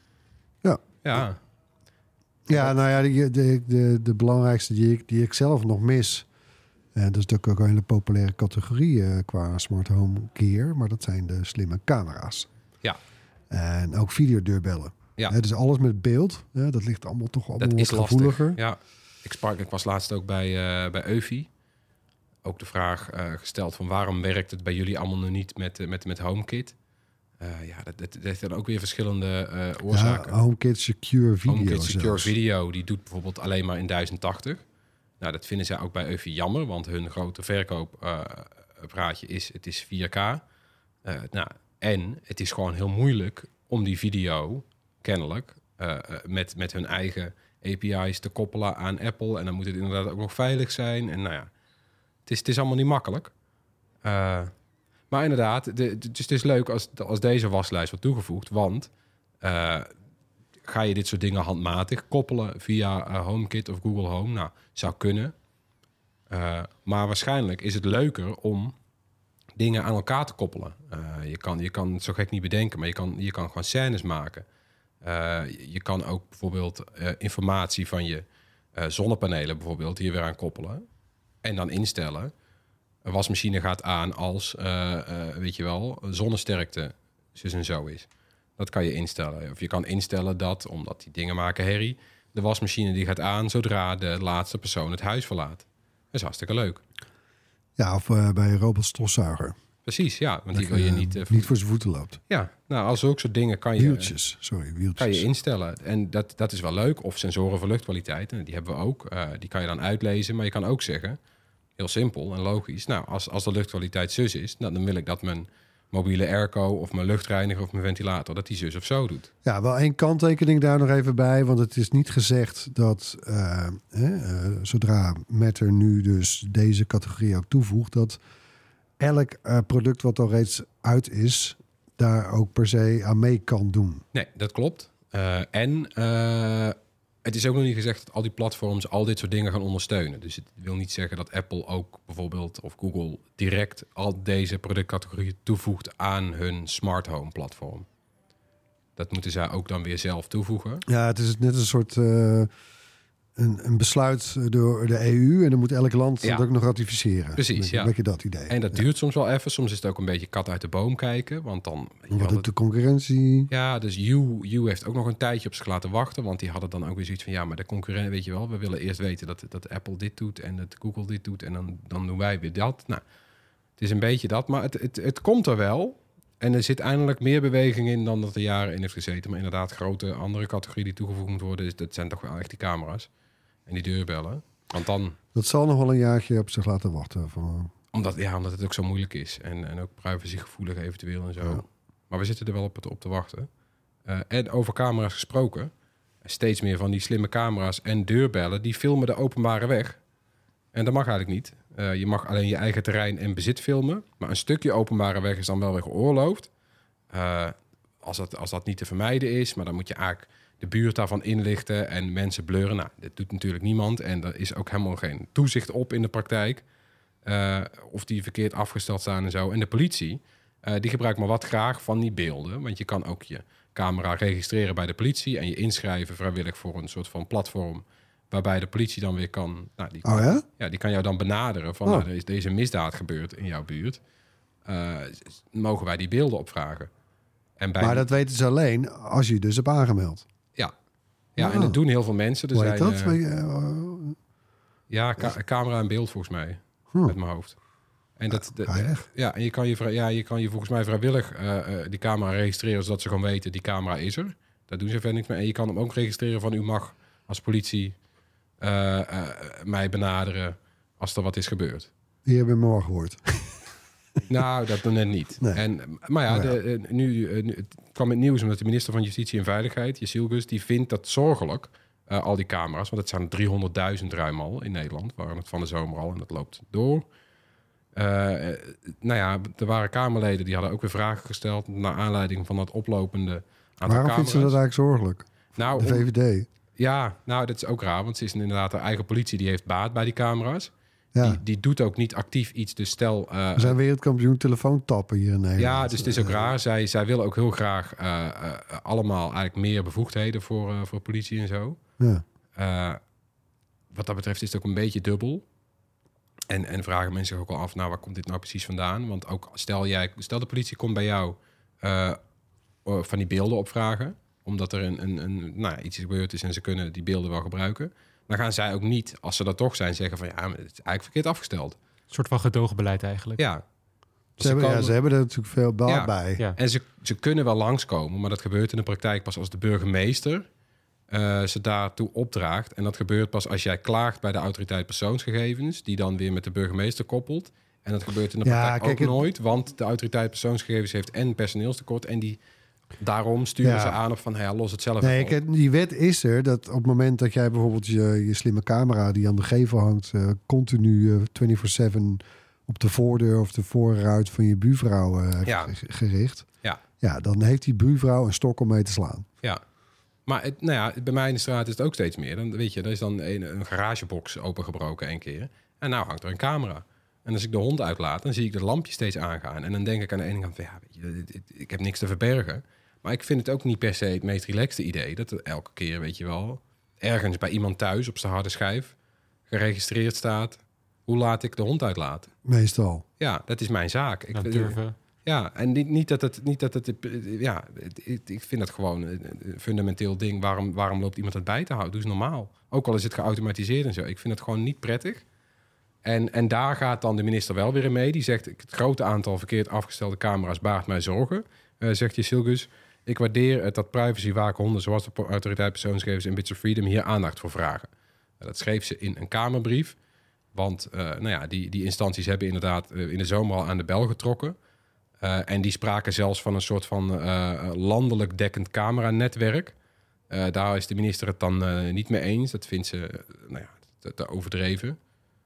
Ja. Ja. Ja, nou ja, de, de, de, de belangrijkste die ik, die ik zelf nog mis... En dat is natuurlijk ook een hele populaire categorie uh, qua smart home gear. Maar dat zijn de slimme camera's. Ja. En ook videodeurbellen. Ja. Hè, dus alles met beeld. Hè, dat ligt allemaal toch allemaal Dat is wat lastig. gevoeliger. Ja. Ik, sprak, ik was laatst ook bij, uh, bij Eufy. Ook de vraag uh, gesteld van waarom werkt het bij jullie allemaal nog niet met, uh, met, met HomeKit? Uh, ja, dat, dat, dat heeft dan ook weer verschillende uh, oorzaken. Ja, HomeKit Secure Video. HomeKit Secure zelfs. Video, die doet bijvoorbeeld alleen maar in duizend tachtig. Nou, dat vinden zij ook bij Eufy jammer, want hun grote verkooppraatje uh, is, het is vier K. Uh, nou, en het is gewoon heel moeilijk om die video, kennelijk, uh, met, met hun eigen A P I's te koppelen aan Apple. En dan moet het inderdaad ook nog veilig zijn. En nou ja, het is, het is allemaal niet makkelijk. Uh, maar inderdaad, de, de, dus het is leuk als, als deze waslijst wordt toegevoegd, want... Uh, ga je dit soort dingen handmatig koppelen via uh, HomeKit of Google Home? Nou, zou kunnen. Uh, maar waarschijnlijk is het leuker om dingen aan elkaar te koppelen. Uh, je, kan, je kan het zo gek niet bedenken, maar je kan, je kan gewoon scènes maken. Uh, je kan ook bijvoorbeeld uh, informatie van je uh, zonnepanelen bijvoorbeeld hier weer aan koppelen. En dan instellen. Een wasmachine gaat aan als, uh, uh, weet je wel, zonnesterkte zus en zo is. Dat kan je instellen. Of je kan instellen dat, omdat die dingen maken herrie, de wasmachine die gaat aan zodra de laatste persoon het huis verlaat. Dat is hartstikke leuk. Ja, of uh, bij een robotstofzuiger. Precies, ja. Want die Dat wil je uh, niet... Uh, niet voor zijn voeten loopt. Ja, nou, als zulke soort dingen kan je... Wieltjes, sorry, wieltjes. Kan je instellen. En dat, dat is wel leuk. Of sensoren voor luchtkwaliteit. En die hebben we ook. Uh, die kan je dan uitlezen. Maar je kan ook zeggen, heel simpel en logisch. Nou, als, als de luchtkwaliteit zus is, nou, dan wil ik dat mijn mobiele airco of mijn luchtreiniger of mijn ventilator, dat die zus of zo doet. Ja, wel één kanttekening daar nog even bij. Want het is niet gezegd dat uh, eh, uh, zodra Matter nu dus deze categorie ook toevoegt, dat elk uh, product wat al reeds uit is, daar ook per se aan mee kan doen. Nee, dat klopt. Uh, en uh, het is ook nog niet gezegd dat al die platforms al dit soort dingen gaan ondersteunen. Dus het wil niet zeggen dat Apple ook bijvoorbeeld of Google direct al deze productcategorieën toevoegt aan hun smart home platform. Dat moeten zij ook dan weer zelf toevoegen. Ja, het is net een soort uh, een, een besluit door de E U en dan moet elk land Ja. dat ook nog ratificeren. Precies, Dan ja. heb je dat idee. En dat ja. duurt soms wel even. Soms is het ook een beetje kat uit de boom kijken. Want dan... weet je Wat wel, doet de concurrentie? Ja, dus U, U heeft ook nog een tijdje op zich laten wachten. Want die hadden dan ook weer zoiets van... ja, maar de concurrent, weet je wel... we willen eerst weten dat, dat Apple dit doet... en dat Google dit doet... en dan, dan doen wij weer dat. Nou, het is een beetje dat. Maar het, het, het komt er wel. En er zit eindelijk meer beweging in... dan dat er jaren in heeft gezeten. Maar inderdaad, grote andere categorie die toegevoegd moet worden... Is, dat zijn toch wel echt die camera's. En die deurbellen. Want dan... Dat zal nog wel een jaartje op zich laten wachten. Van, Omdat, ja, omdat het ook zo moeilijk is. En, en ook privacygevoelig eventueel en zo. Ja. Maar we zitten er wel op, op te wachten. Uh, en over camera's gesproken. Steeds meer van die slimme camera's en deurbellen... die filmen de openbare weg. En dat mag eigenlijk niet. Uh, je mag alleen je eigen terrein en bezit filmen. Maar een stukje openbare weg is dan wel weer geoorloofd. Uh, als, dat, als dat niet te vermijden is. Maar dan moet je eigenlijk de buurt daarvan inlichten... en mensen blurren. Nou, dat doet natuurlijk niemand. En er is ook helemaal geen toezicht op in de praktijk... Uh, of die verkeerd afgesteld staan en zo. En de politie, uh, die gebruikt maar wat graag van die beelden. Want je kan ook je camera registreren bij de politie... en je inschrijven vrijwillig voor een soort van platform... waarbij de politie dan weer kan... Nou, die, Oh ja? Ja, die kan jou dan benaderen van... Oh. Nou, er is deze misdaad gebeurd in jouw buurt. Uh, mogen wij die beelden opvragen? En bij maar dat weten ze alleen als je je dus hebt aangemeld. Ja, ja Oh. en dat doen heel veel mensen. Er Hoe heet zijn, dat? uh, Weet je, uh, ja, ca- camera en beeld volgens mij. Hm. Met mijn hoofd. En dat, de, ga je echt? ja, en je kan je, vrij- ja, je kan je volgens mij vrijwillig uh, uh, die camera registreren, zodat ze gewoon weten, die camera is er. Daar doen ze verder niks mee. En je kan hem ook registreren van, u mag als politie uh, uh, mij benaderen als er wat is gebeurd. Die hebben we morgen gehoord. Nou, dat nog net niet. Nee. En, maar ja, Oh, ja. De, uh, nu, uh, nu het kwam het nieuws omdat de minister van Justitie en Veiligheid, Jezilgus, die vindt dat zorgelijk, uh, al die camera's, want het zijn driehonderdduizend ruim al in Nederland, waren het van de zomer al en dat loopt door. Uh, nou ja, er waren Kamerleden die hadden ook weer vragen gesteld naar aanleiding van dat oplopende aantal Waarom camera's. vindt ze dat eigenlijk zorgelijk? Nou, De om- V V D. ja, nou, dat is ook raar, want ze is inderdaad de eigen politie die heeft baat bij die camera's. Ja. Die, die doet ook niet actief iets, dus stel... Uh, We zijn wereldkampioen telefoontappen hier in Nederland. ja, dus het is ook raar. Zij, zij willen ook heel graag uh, uh, allemaal eigenlijk meer bevoegdheden voor, uh, voor politie en zo. Ja. Uh, wat dat betreft is het ook een beetje dubbel. En, en vragen mensen zich ook al af, nou, waar komt dit nou precies vandaan? Want ook stel, jij, stel de politie komt bij jou uh, van die beelden opvragen, omdat er een, een, een, nou ja, iets gebeurd is en ze kunnen die beelden wel gebruiken. Dan gaan zij ook niet, als ze dat toch zijn, zeggen van ja, maar het is eigenlijk verkeerd afgesteld. Een soort van gedogenbeleid eigenlijk. Ja. Ze, hebben, komen- ja, ze hebben er natuurlijk veel baat Ja. bij. Ja. En ze, ze kunnen wel langskomen, maar dat gebeurt in de praktijk pas als de burgemeester uh, ze daartoe opdraagt. En dat gebeurt pas als jij klaagt bij de autoriteit persoonsgegevens, die dan weer met de burgemeester koppelt. En dat gebeurt in de Ja, praktijk kijk, ook het- nooit, want de autoriteit persoonsgegevens heeft en personeelstekort en die daarom sturen Ja. ze aan op van, ja, los het zelf Nee, even op. kijk, die wet is er dat op het moment dat jij bijvoorbeeld je, je slimme camera die aan de gevel hangt, uh, continu uh, vierentwintig zeven op de voordeur of de voorruit van je buurvrouw uh, heeft Ja. ge- gericht. Ja. Ja, dan heeft die buurvrouw een stok om mee te slaan. Ja. Maar het, nou ja, bij mij in de straat is het ook steeds meer. Dan weet je, er is dan een, een garagebox opengebroken een keer. En nou hangt er een camera. En als ik de hond uitlaat, dan zie ik dat lampje steeds aangaan. En dan denk ik aan de ene kant van, ja, weet je, dit- dit- ik heb niks te verbergen. Maar ik vind het ook niet per se het meest relaxte idee. Dat er elke keer, weet je wel, ergens bij iemand thuis op zijn harde schijf geregistreerd staat hoe laat ik de hond uitlaat. Meestal. Ja, dat is mijn zaak. Ik, Nou, durven. ja, en niet, niet dat het, niet dat het, ja, het- het- ik vind dat gewoon een een fundamenteel ding. Waarom, waarom loopt iemand het bij te houden? Doe eens normaal. Ook al is het geautomatiseerd en zo. Ik vind het gewoon niet prettig. En, en daar gaat dan de minister wel weer in mee. Die zegt, het grote aantal verkeerd afgestelde camera's baart mij zorgen. Uh, zegt Jezilgus, ik waardeer het dat privacywaakhonden zoals de autoriteit persoonsgegevens en Bits of Freedom hier aandacht voor vragen. Uh, dat schreef ze in een Kamerbrief. Want uh, nou ja, die, die instanties hebben inderdaad uh, in de zomer al aan de bel getrokken. Uh, en die spraken zelfs van een soort van uh, landelijk dekkend cameranetwerk. Uh, daar is de minister het dan uh, niet mee eens. Dat vindt ze uh, nou ja, te, te overdreven.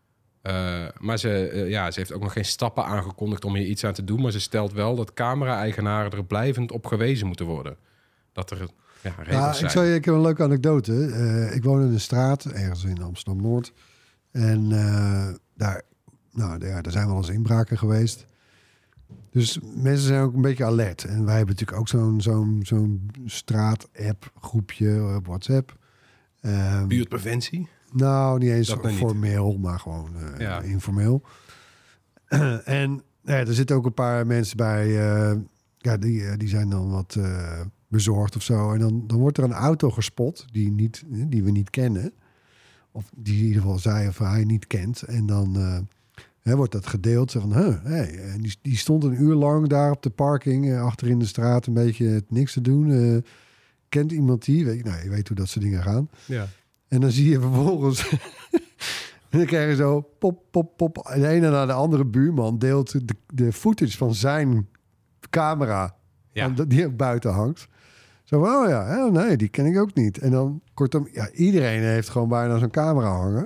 Uh, maar ze, uh, ja, ze heeft ook nog geen stappen aangekondigd om hier iets aan te doen. Maar ze stelt wel dat camera-eigenaren er blijvend op gewezen moeten worden. Dat er ja, regels Ja, zijn. ik, zal je, ik heb een leuke anekdote. Uh, ik woon in een straat, ergens in Amsterdam-Noord. En uh, daar, nou, ja, daar zijn wel eens inbraken geweest. Dus mensen zijn ook een beetje alert. En wij hebben natuurlijk ook zo'n zo'n zo'n straat-app groepje op WhatsApp. Um, Buurtpreventie? Nou, niet eens Dat nou niet. formeel, maar gewoon uh, Ja. informeel. en ja, er zitten ook een paar mensen bij. Uh, ja, die, uh, die zijn dan wat uh, bezorgd of zo. En dan, dan wordt er een auto gespot die, niet, die we niet kennen. Of die in ieder geval zij of hij niet kent. En dan uh, hè, wordt dat gedeeld. Zo van, huh, hey. En die, die stond een uur lang daar op de parking. Uh, achter in de straat een beetje niks te doen. Uh, kent iemand die? Weet je, nou, je weet hoe dat soort dingen gaan. Ja. En dan zie je vervolgens... en dan krijg je zo pop, pop, pop. En de ene naar de andere buurman deelt de, de footage van zijn camera. Ja. Van, die ook buiten hangt. Zo van, oh ja, oh nee, die ken ik ook niet. En dan kortom, ja, iedereen heeft gewoon bijna zo'n camera hangen.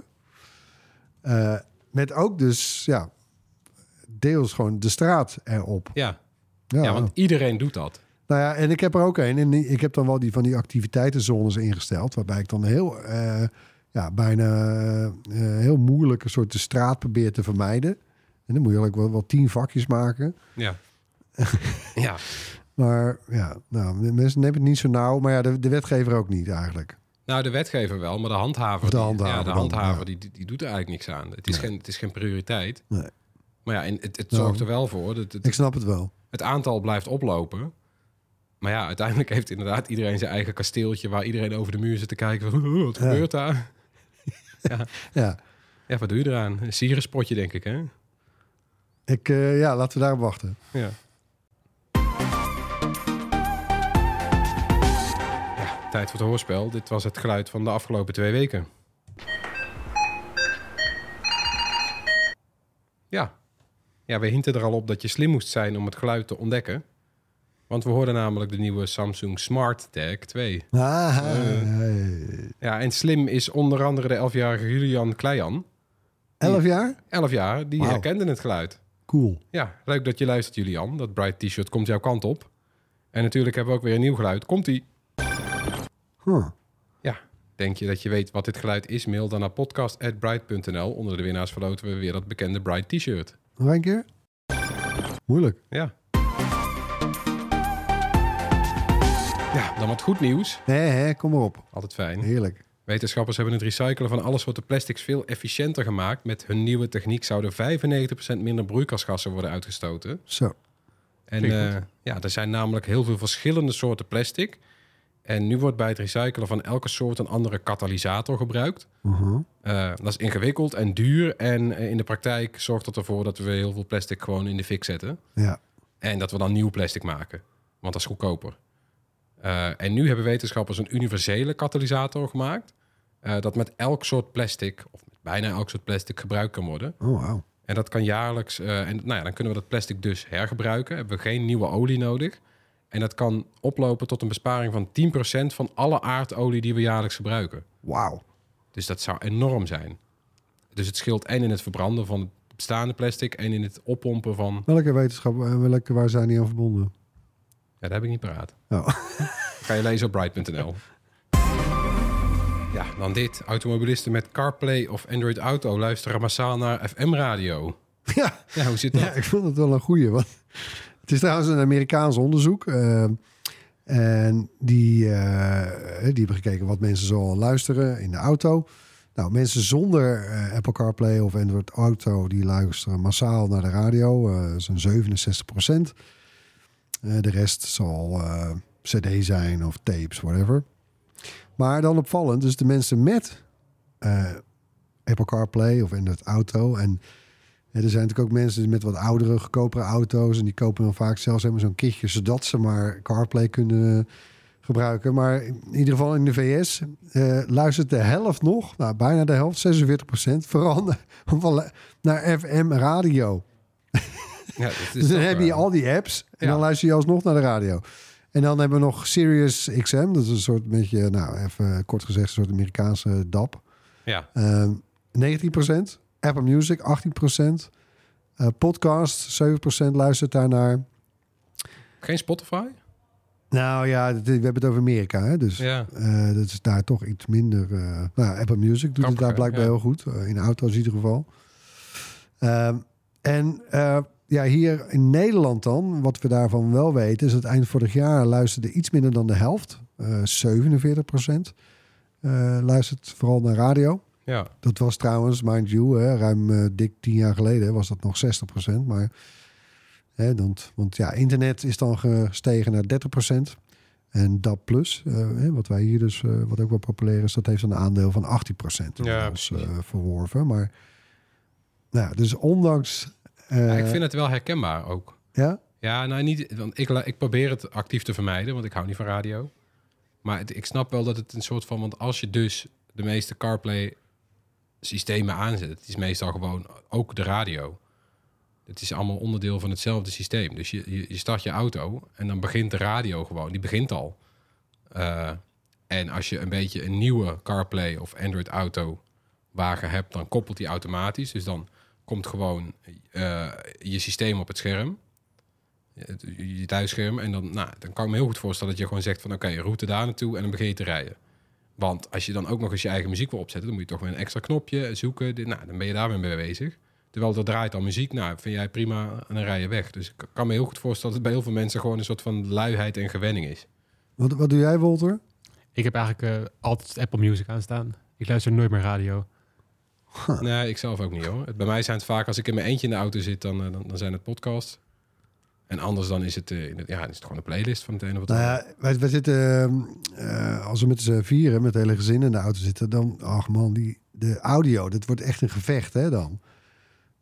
Uh, met ook dus, ja, deels gewoon de straat erop. Ja. Ja, ja, want iedereen doet dat. Nou ja, en ik heb er ook een. En ik heb dan wel die van die activiteitenzones ingesteld. Waarbij ik dan heel, uh, ja, bijna uh, heel moeilijk een soort de straat probeer te vermijden. En dan moet je eigenlijk wel, wel tien vakjes maken. Ja. ja. Maar ja, nou, mensen nemen het niet zo nauw. Maar ja, de, de wetgever ook niet eigenlijk. Nou, de wetgever wel, maar de handhaver, Of de die- handhaver ja, de dan, handhaver ja. die, die, die doet er eigenlijk niks aan. Het is, Nee. geen, het is geen prioriteit. Nee. Maar ja, en het, het Nou, zorgt er wel voor dat het, Ik snap het wel. het aantal blijft oplopen. Maar ja, uiteindelijk heeft inderdaad iedereen zijn eigen kasteeltje waar iedereen over de muur zit te kijken van, "Oh, wat Ja. gebeurt daar? Ja, Ja, wat doe je eraan? Een sierenspotje, denk ik, hè? Ik, uh, ja, laten we daarop wachten. Ja. ja. Tijd voor het hoorspel. Dit was het geluid van de afgelopen twee weken. Ja. Ja, we hinten er al op dat je slim moest zijn om het geluid te ontdekken. Want we hoorden namelijk de nieuwe Samsung Smart Tag twee. Ah, uh, ja, en slim is onder andere de elfjarige Julian Kleijan. Elf jaar? Elf jaar, die wow. herkende het geluid. Cool. Ja, leuk dat je luistert, Julian. Dat Bright T-shirt komt jouw kant op. En natuurlijk hebben we ook weer een nieuw geluid. Komt-ie. Huh. Ja, denk je dat je weet wat dit geluid is? Mail dan naar podcast at bright punt n l. Onder de winnaars verloten we weer dat bekende Bright T-shirt. Nog een keer? Moeilijk. Ja. Ja, dan wat goed nieuws. Nee, hè, kom maar op. Altijd fijn. Heerlijk. Wetenschappers hebben het recyclen van alle soorten plastics veel efficiënter gemaakt. Met hun nieuwe techniek zouden vijfennegentig procent minder broeikasgassen worden uitgestoten. Zo. En uh, ja, er zijn namelijk heel veel verschillende soorten plastic. En nu wordt bij het recyclen van elke soort een andere katalysator gebruikt. Uh-huh. Uh, dat is ingewikkeld en duur. En uh, in de praktijk zorgt dat ervoor dat we heel veel plastic gewoon in de fik zetten. Ja. En dat we dan nieuw plastic maken. Want dat is goedkoper. Uh, en nu hebben wetenschappers een universele katalysator gemaakt. Uh, dat met elk soort plastic, of met bijna elk soort plastic, gebruikt kan worden. Oh, wow. En dat kan jaarlijks. Uh, en nou ja, dan kunnen we dat plastic dus hergebruiken. Hebben we geen nieuwe olie nodig. En dat kan oplopen tot een besparing van tien procent van alle aardolie die we jaarlijks gebruiken. Wauw. Dus dat zou enorm zijn. Dus het scheelt en in het verbranden van het bestaande plastic en in het oppompen van... Welke wetenschap, welke, waar zijn die aan verbonden? Ja, dat heb ik niet paraat. Oh. Ga je lezen op bright punt n l. Ja, dan dit. Automobilisten met CarPlay of Android Auto luisteren massaal naar F M-radio. Ja. Ja, hoe zit dat? Ja, ik vond het wel een goeie. Want het is trouwens een Amerikaans onderzoek. Uh, en die, uh, die hebben gekeken wat mensen zo luisteren in de auto. Nou, mensen zonder uh, Apple CarPlay of Android Auto... die luisteren massaal naar de radio. Uh, dat is een zevenenzestig procent. Uh, de rest zal uh, C D zijn of tapes, whatever. Maar dan opvallend, dus de mensen met uh, Apple CarPlay of Android Auto... en ja, er zijn natuurlijk ook mensen met wat oudere, goedkopere auto's... en die kopen dan vaak zelfs helemaal zo'n kitje... zodat ze maar CarPlay kunnen uh, gebruiken. Maar in ieder geval in de V S uh, luistert de helft nog... nou, bijna de helft, zesenveertig procent... vooral naar, naar F M-radio. Ja, dus dan heb je al die apps en ja. dan luister je alsnog naar de radio. En dan hebben we nog Sirius X M. Dat is een soort beetje, nou even kort gezegd... een soort Amerikaanse D A P. Ja. Uh, negentien procent. Apple Music, achttien procent. Uh, podcast, zeven procent luistert daarnaar. Geen Spotify? Nou ja, we hebben het over Amerika. Hè? Dus ja. uh, dat is daar toch iets minder... Uh, nou, Apple Music doet Kampige, het daar blijkbaar ja. heel goed. Uh, in de auto's in ieder geval. Uh, en uh, ja, hier in Nederland dan, wat we daarvan wel weten... is dat eind vorig jaar luisterde iets minder dan de helft. Uh, zevenenveertig procent uh, luistert vooral naar radio. Ja. Dat was trouwens, mind you, hè, ruim uh, dik tien jaar geleden was dat nog zestig procent. Maar, hè, dan, want ja, internet is dan gestegen naar dertig procent. En D A B plus, uh, hè, wat wij hier dus, uh, wat ook wel populair is, dat heeft een aandeel van achttien procent ja, als, uh, verworven. Maar, nou, dus ondanks... Uh, ja, ik vind het wel herkenbaar ook. Ja? Ja, nou niet, want ik, ik probeer het actief te vermijden, want ik hou niet van radio. Maar het, ik snap wel dat het een soort van, want als je dus de meeste CarPlay systemen aanzet, het is meestal gewoon ook de radio. Het is allemaal onderdeel van hetzelfde systeem. Dus je, je, je start je auto en dan begint de radio gewoon. Die begint al. Uh, en als je een beetje een nieuwe CarPlay of Android Auto wagen hebt, dan koppelt die automatisch. Dus dan komt gewoon uh, je systeem op het scherm. Je, je thuisscherm. En dan, nou, dan kan ik me heel goed voorstellen dat je gewoon zegt van oké, okay, route daar naartoe en dan begin je te rijden. Want als je dan ook nog eens je eigen muziek wil opzetten, dan moet je toch weer een extra knopje zoeken. Dit, nou, dan ben je daar weer mee bezig. Terwijl er draait al muziek. Nou, vind jij prima en dan rij je weg. Dus ik kan me heel goed voorstellen dat het bij heel veel mensen gewoon een soort van luiheid en gewenning is. Wat, wat doe jij, Walter? Ik heb eigenlijk uh, altijd Apple Music aanstaan. Ik luister nooit meer radio. Huh. Nee, ik zelf ook niet hoor. Bij mij zijn het vaak, als ik in mijn eentje in de auto zit, dan, dan, dan zijn het podcasts. En anders dan is het, uh, in het, ja, dan is het gewoon een playlist van het ene of het andere. Nou ja, wij, wij zitten, uh, als we met z'n vieren, met het hele gezin in de auto zitten, dan, ach man, die, de audio, dat wordt echt een gevecht, hè, dan.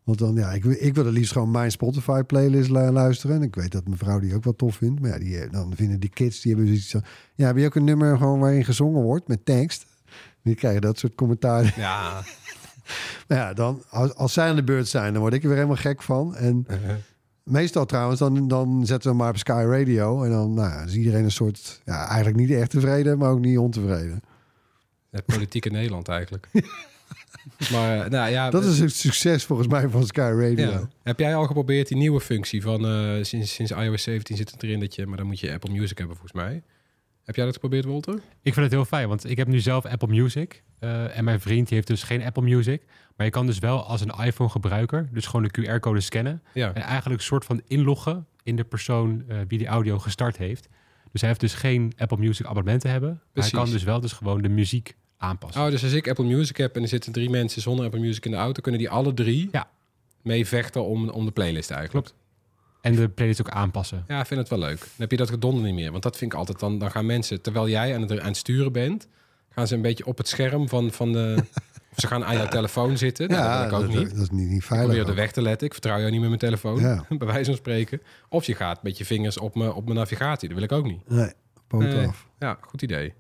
Want dan, ja, ik, ik wil het liefst gewoon mijn Spotify-playlist lu- luisteren. En ik weet dat mijn vrouw die ook wel tof vindt. Maar ja, die, dan vinden die kids, die hebben zoiets van... Ja, heb je ook een nummer gewoon waarin gezongen wordt met tekst? Die krijgen dat soort commentaar. Ja. Maar ja, dan, als, als zij aan de beurt zijn, dan word ik er weer helemaal gek van. En Uh-huh. meestal trouwens, dan, dan zetten we maar op Sky Radio. En dan nou, ja, is iedereen een soort... Ja, eigenlijk niet echt tevreden, maar ook niet ontevreden. Het politieke Nederland eigenlijk. Maar, nou ja, Dat is een succes volgens mij van Sky Radio. ja. Heb jij al geprobeerd die nieuwe functie van uh, sinds, sinds i O S zeventien zit het erin dat je, maar dan moet je Apple Music hebben volgens mij. Heb jij dat geprobeerd, Walter? Ik vind het heel fijn, want ik heb nu zelf Apple Music. Uh, en mijn vriend die heeft dus geen Apple Music. Maar je kan dus wel als een iPhone-gebruiker... dus gewoon de Q R-code scannen... Ja. en eigenlijk een soort van inloggen... in de persoon uh, wie die audio gestart heeft. Dus hij heeft dus geen Apple Music abonnement te hebben. Maar Precies. hij kan dus wel dus gewoon de muziek aanpassen. Oh, dus als ik Apple Music heb en er zitten drie mensen zonder Apple Music in de auto, kunnen die alle drie Ja. mee vechten om, om de playlist eigenlijk. Klopt. En de playlist ook aanpassen. Ja, ik vind het wel leuk. Dan heb je dat gedonder niet meer. Want dat vind ik altijd, dan, dan gaan mensen, terwijl jij aan het, aan het sturen bent, gaan ze een beetje op het scherm van, van de... of ze gaan aan jouw telefoon zitten. Nou, dat wil ik ook dat, niet. dat is niet, niet Ik veilig. probeer op de ook. weg te letten. Ik vertrouw jou niet met mijn telefoon, Ja. bij wijze van spreken. Of je gaat met je vingers op mijn, op mijn navigatie. Dat wil ik ook niet. Nee, poot Nee. af. Ja, goed idee.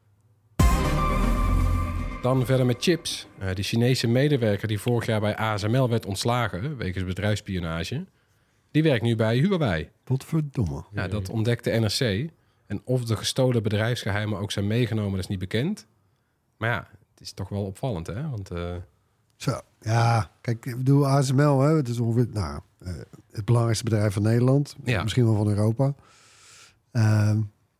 Dan verder met chips. Uh, die Chinese medewerker die vorig jaar bij A S M L werd ontslagen, wegens bedrijfsspionage, die werkt nu bij Huawei. Wat verdomme. Ja, dat ontdekte N R C. En of de gestolen bedrijfsgeheimen ook zijn meegenomen, dat is niet bekend. Maar ja, het is toch wel opvallend, hè? Want uh, Zo, ja. Kijk, ik bedoel, A S M L, hè, het is ongeveer nou, uh, het belangrijkste bedrijf van Nederland. Ja. Misschien wel van Europa. Ehm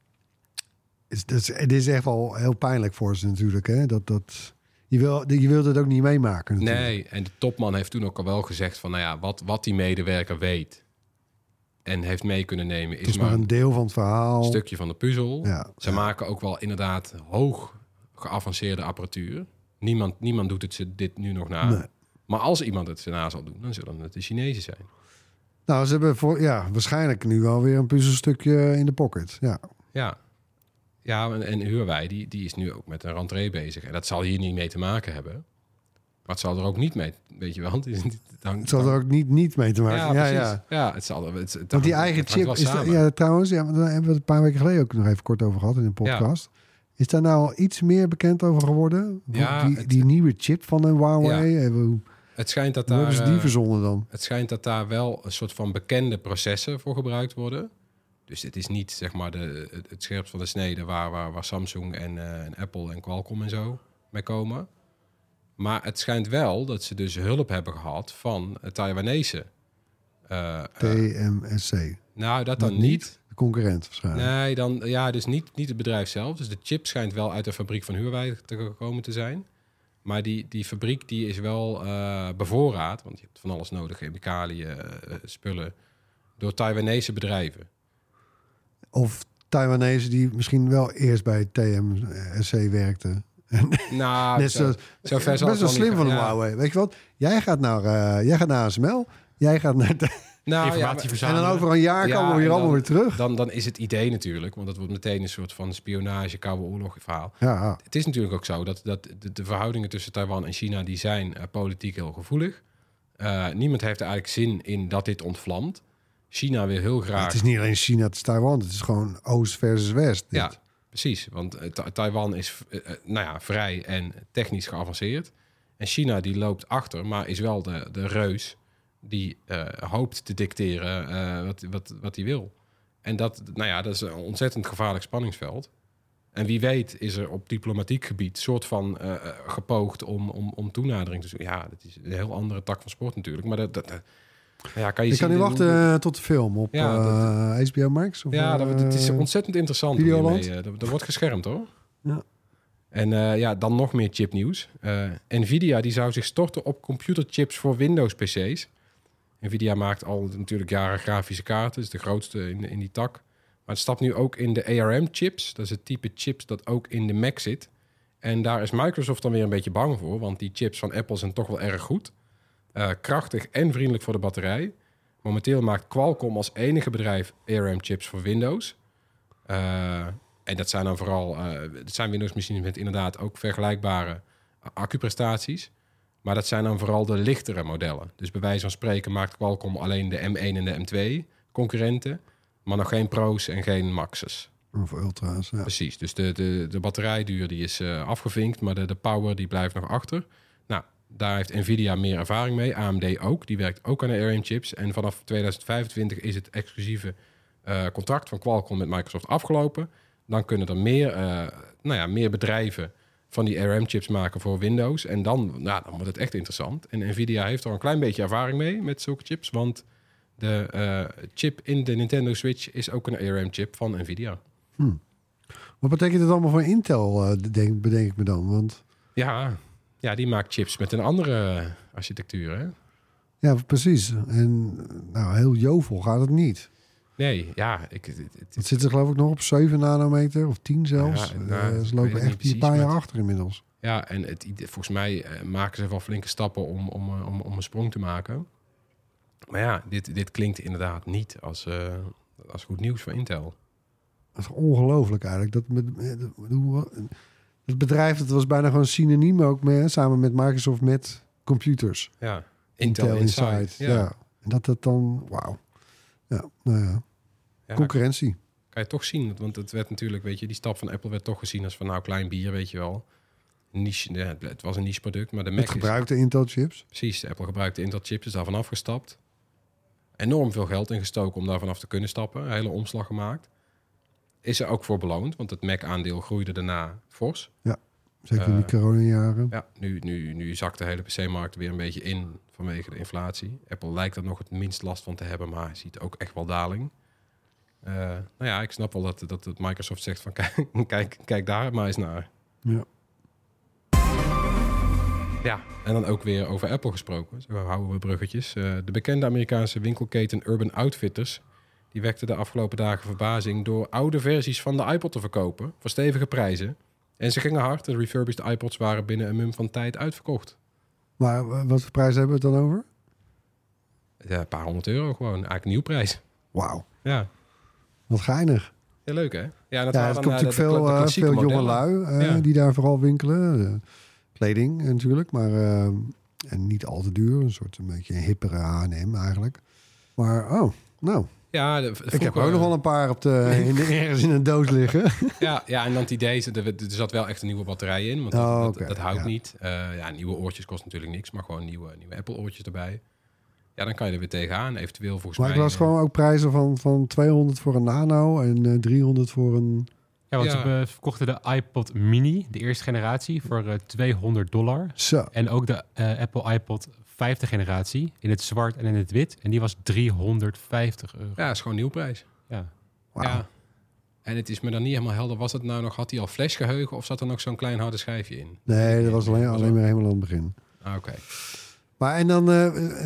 is, dat is, het is echt wel heel pijnlijk voor ze natuurlijk. Hè? Dat, dat, je, wil, je wilt het ook niet meemaken natuurlijk. nee, en de topman heeft toen ook al wel gezegd van, nou ja, wat, wat die medewerker weet en heeft mee kunnen nemen, Het is, is maar een deel van het verhaal. stukje van de puzzel. Ja, Ze ja. maken ook wel inderdaad hoog geavanceerde apparatuur. Niemand, niemand doet het ze dit nu nog na. Nee. Maar als iemand het ze na zal doen, dan zullen het de Chinezen zijn. Nou, ze hebben voor, ja, waarschijnlijk nu alweer een puzzelstukje in de pocket. Ja. Ja, ja en, en Huawei die, die is nu ook met een rentree bezig. En dat zal hier niet mee te maken hebben. Maar het zal er ook niet mee, weet je wel. Het, is, het, hangt, Het zal er ook niet, niet mee te maken. ja, Ja, precies. ja. Ja, het zal... Het, het Want die hangt- eigen het hangt chip wel is da- samen. ja, trouwens, ja, daar hebben we het een paar weken geleden ook nog even kort over gehad in een podcast. Is daar nou al iets meer bekend over geworden? Ja, die, het- die nieuwe chip van een Huawei. eh, Hoe, Het schijnt dat hoe daar... hebben ze die eh, verzonnen dan? Het schijnt dat daar wel een soort van bekende processen voor gebruikt worden. Dus het is niet zeg maar de, het, het scherpst van de snede waar, waar, waar Samsung en, uh, en Apple en Qualcomm en zo mee komen. Maar het schijnt wel dat ze dus hulp hebben gehad van het Taiwanese. Uh, T uh, M S C. nou, dat Dat dan niet. De concurrent waarschijnlijk. Nee, dan, ja, dus niet, niet het bedrijf zelf. Dus de chip schijnt wel uit de fabriek van Huawei te gekomen te zijn. Maar die, die fabriek die is wel uh, bevoorraad, want je hebt van alles nodig, chemicaliën, uh, spullen, door Taiwanese bedrijven. Of Taiwanese die misschien wel eerst bij T M S C werkten. Nou, Net zo, zo, zo ver best zal wel het wel slim niet van gaan. Huawei. Weet je wat? Jij gaat naar, uh, jij gaat naar A S M L. Jij gaat naar... De, Nou, Informatie ja, maar- en verzamelen. dan over een jaar Ja, komen we en hier allemaal dan- weer terug. Dan, dan is het idee natuurlijk, want dat wordt meteen een soort van spionage, koude oorlog verhaal. Ja, Het is natuurlijk ook zo dat, dat de, de verhoudingen tussen Taiwan en China, die zijn uh, politiek heel gevoelig. Uh, niemand heeft er eigenlijk zin in dat dit ontvlamt. China wil heel graag... het is niet alleen China, het is Taiwan. Het is gewoon Oost versus West. dit. Ja, precies. Want uh, Ta- Taiwan is uh, uh, nou ja, vrij en technisch geavanceerd. En China die loopt achter, maar is wel de, de reus die uh, hoopt te dicteren uh, wat hij wat, wat hij wil. En dat, nou ja, dat is een ontzettend gevaarlijk spanningsveld. En wie weet is er op diplomatiek gebied soort van uh, gepoogd om, om, om toenadering te zoeken. Ja, dat is een heel andere tak van sport natuurlijk. Maar dat, dat, dat ja, kan je Ik kan zien niet in wachten hoe- uh, tot de film op Ja, uh, H B O Max. Of, Ja, dat, het is uh, ontzettend interessant. hoe Videoland. hiermee, uh, er, er wordt geschermd, hoor. Ja. En uh, ja, dan nog meer chipnieuws. Uh, Nvidia die zou zich storten op computerchips voor Windows-pc's. Nvidia maakt al natuurlijk jaren grafische kaarten. is de grootste in, in die tak. Maar het stapt nu ook in de A R M-chips. Dat is het type chips dat ook in de Mac zit. En daar is Microsoft dan weer een beetje bang voor. Want die chips van Apple zijn toch wel erg goed. Uh, krachtig en vriendelijk voor de batterij. Momenteel maakt Qualcomm als enige bedrijf A R M-chips voor Windows. Uh, en dat zijn dan vooral... Uh, het zijn Windows-machines met inderdaad ook vergelijkbare accuprestaties. Maar dat zijn dan vooral de lichtere modellen. Dus bij wijze van spreken maakt Qualcomm alleen de M één en de M twee concurrenten, maar nog geen Pro's en geen Max's. Of ultra's, ja. Precies, dus de, de, de batterijduur die is uh, afgevinkt, maar de, de power die blijft nog achter. Nou, daar heeft Nvidia meer ervaring mee. A M D ook, die werkt ook aan de A R M-chips. En vanaf tweeduizend vijfentwintig is het exclusieve uh, contract van Qualcomm met Microsoft afgelopen. Dan kunnen er meer, uh, nou ja, meer bedrijven van die A R M-chips maken voor Windows. En dan, nou, dan wordt het echt interessant. En Nvidia heeft er een klein beetje ervaring mee met zulke chips, want de uh, chip in de Nintendo Switch is ook een A R M-chip van Nvidia. Hmm. Wat betekent het allemaal voor Intel, uh, denk, bedenk ik me dan? Want... Ja, ja, die maakt chips met een andere architectuur, hè? Ja, precies. En nou, heel jovel gaat het niet. Nee, ja. Ik, het, het, het zit er geloof ik nog op zeven nanometer of tien zelfs. Ja, nou, uh, ze lopen echt precies, een paar jaar maar... achter inmiddels. Ja, en het, volgens mij uh, maken ze wel flinke stappen om, om, om, om een sprong te maken. Maar ja, dit, dit klinkt inderdaad niet als, uh, als goed nieuws voor Intel. Dat is ongelooflijk eigenlijk. Dat, met, met, hoe, het bedrijf, dat was bijna gewoon synoniem ook mee, samen met Microsoft met computers. Ja, Intel, Intel Inside. Inside. Ja. ja. En dat het dan, wauw. Ja, nou ja. ja. Concurrentie. Kan je toch zien, want het werd natuurlijk, weet je, die stap van Apple werd toch gezien als van nou klein bier, weet je wel. Niche, ja, het was een niche product, maar de Mac het gebruikte is, Intel chips. Precies, Apple gebruikte Intel chips, is daarvan afgestapt. Enorm veel geld ingestoken om daar vanaf te kunnen stappen. Een hele omslag gemaakt. Is er ook voor beloond, want het Mac-aandeel groeide daarna fors. Ja, zeker in die uh, coronajaren. Ja, nu, nu, nu zakt de hele P C-markt weer een beetje in vanwege de inflatie. Apple lijkt er nog het minst last van te hebben, maar hij ziet ook echt wel daling. Uh, nou ja, ik snap wel dat, dat, dat Microsoft zegt van kijk, kijk, kijk daar maar eens naar. Ja. Ja, en dan ook weer over Apple gesproken. Zo houden we bruggetjes. Uh, de bekende Amerikaanse winkelketen Urban Outfitters... die wekte de afgelopen dagen verbazing... door oude versies van de iPod te verkopen... voor stevige prijzen. En ze gingen hard. De refurbished iPods waren binnen een mum van tijd uitverkocht. Maar wat voor prijs hebben we het dan over? Ja, een paar honderd euro gewoon. Eigenlijk nieuwprijs. Wauw. Ja. Wat geinig. Ja, leuk hè? Ja, dat ja, er komt natuurlijk veel, de, de veel jonge lui uh, ja. die daar vooral winkelen. Uh, kleding natuurlijk, maar uh, en niet al te duur. Een soort een beetje een hippere H en M eigenlijk. Maar oh, nou. Ja, de, vroeger, ik heb ook nog wel een paar op de, in de, ergens in een doos liggen. ja, ja, en dan het idee is, er, er zat wel echt een nieuwe batterij in. Want dat, oh, okay. dat, dat houdt ja. niet. Uh, ja, nieuwe oortjes kost natuurlijk niks, maar gewoon nieuwe, nieuwe Apple oortjes erbij. Ja, dan kan je er weer tegenaan. Eventueel volgens maar mij... Maar ik las gewoon ook prijzen van, van tweehonderd voor een Nano en uh, driehonderd voor een... Ja, want ja. ze verkochten de iPod Mini, de eerste generatie, voor uh, tweehonderd dollar. Zo. En ook de uh, Apple iPod vijfde generatie, in het zwart en in het wit. En die was driehonderdvijftig euro. Ja, dat is gewoon nieuwprijs. Ja. Wow. Ja. En het is me dan niet helemaal helder. Was het nou nog, had hij al flashgeheugen of zat er nog zo'n klein harde schijfje in? Nee, dat was alleen, alleen maar helemaal aan het begin. Ah, oké. Okay. Maar en dan... Uh,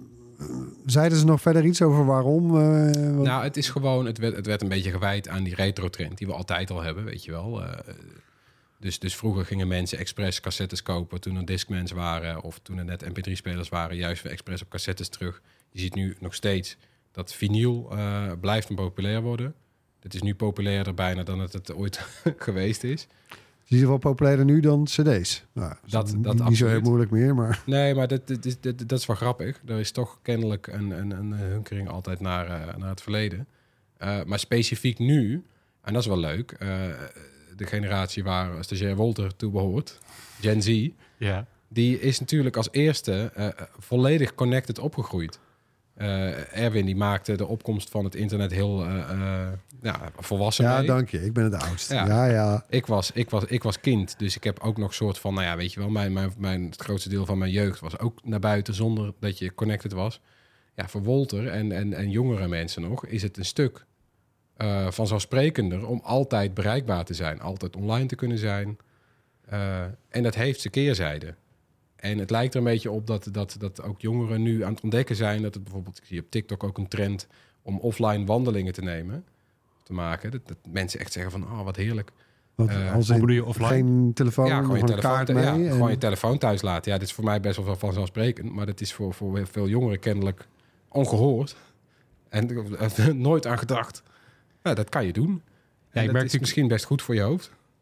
zeiden ze nog verder iets over waarom? Uh, wat... Nou, het is gewoon... Het werd, het werd een beetje gewijd aan die retro-trend die we altijd al hebben, weet je wel. Uh, dus, dus vroeger gingen mensen expres cassettes kopen toen er Discmans waren of toen er net M P drie spelers waren, juist weer expres op cassettes terug. Je ziet nu nog steeds dat vinyl uh, blijft een populair worden. Het is nu populairder bijna dan het, het ooit geweest is. Het is wel populairder nu dan cd's. Nou, dat dat niet, niet absoluut. Zo heel moeilijk meer, maar... Nee, maar dat, dat, dat, dat is wel grappig. Er is toch kennelijk een, een, een hunkering altijd naar, uh, naar het verleden. Uh, maar specifiek nu, en dat is wel leuk... Uh, de generatie waar stagiair Wolter toe behoort, Gen Z... Ja. Die is natuurlijk als eerste uh, volledig connected opgegroeid. Uh, Erwin die maakte de opkomst van het internet heel uh, uh, ja, volwassen Ja, mee. dank je. Ik ben het oudste. Ja, ja. ja. Ik, was, ik, was, ik was kind, dus ik heb ook nog soort van... Nou ja, weet je wel, mijn, mijn, mijn, het grootste deel van mijn jeugd was ook naar buiten... zonder dat je connected was. Ja, voor Wolter en, en, en jongere mensen nog... is het een stuk uh, vanzelfsprekender om altijd bereikbaar te zijn. Altijd online te kunnen zijn. Uh, en dat heeft zijn keerzijde. En het lijkt er een beetje op dat, dat, dat ook jongeren nu aan het ontdekken zijn... dat het bijvoorbeeld, ik zie op TikTok ook een trend... om offline wandelingen te nemen, te maken. Dat, dat mensen echt zeggen van, oh, wat heerlijk. Wat, uh, als in, je offline? Geen telefoon, ja, gewoon je telefoon, kaart mee? Ja, en... gewoon je telefoon thuis laten. Ja, dit is voor mij best wel vanzelfsprekend... maar dat is voor, voor veel jongeren kennelijk ongehoord. En uh, nooit aan gedacht. Ja, dat kan je doen. Ja, ik merk is misschien best goed voor je hoofd.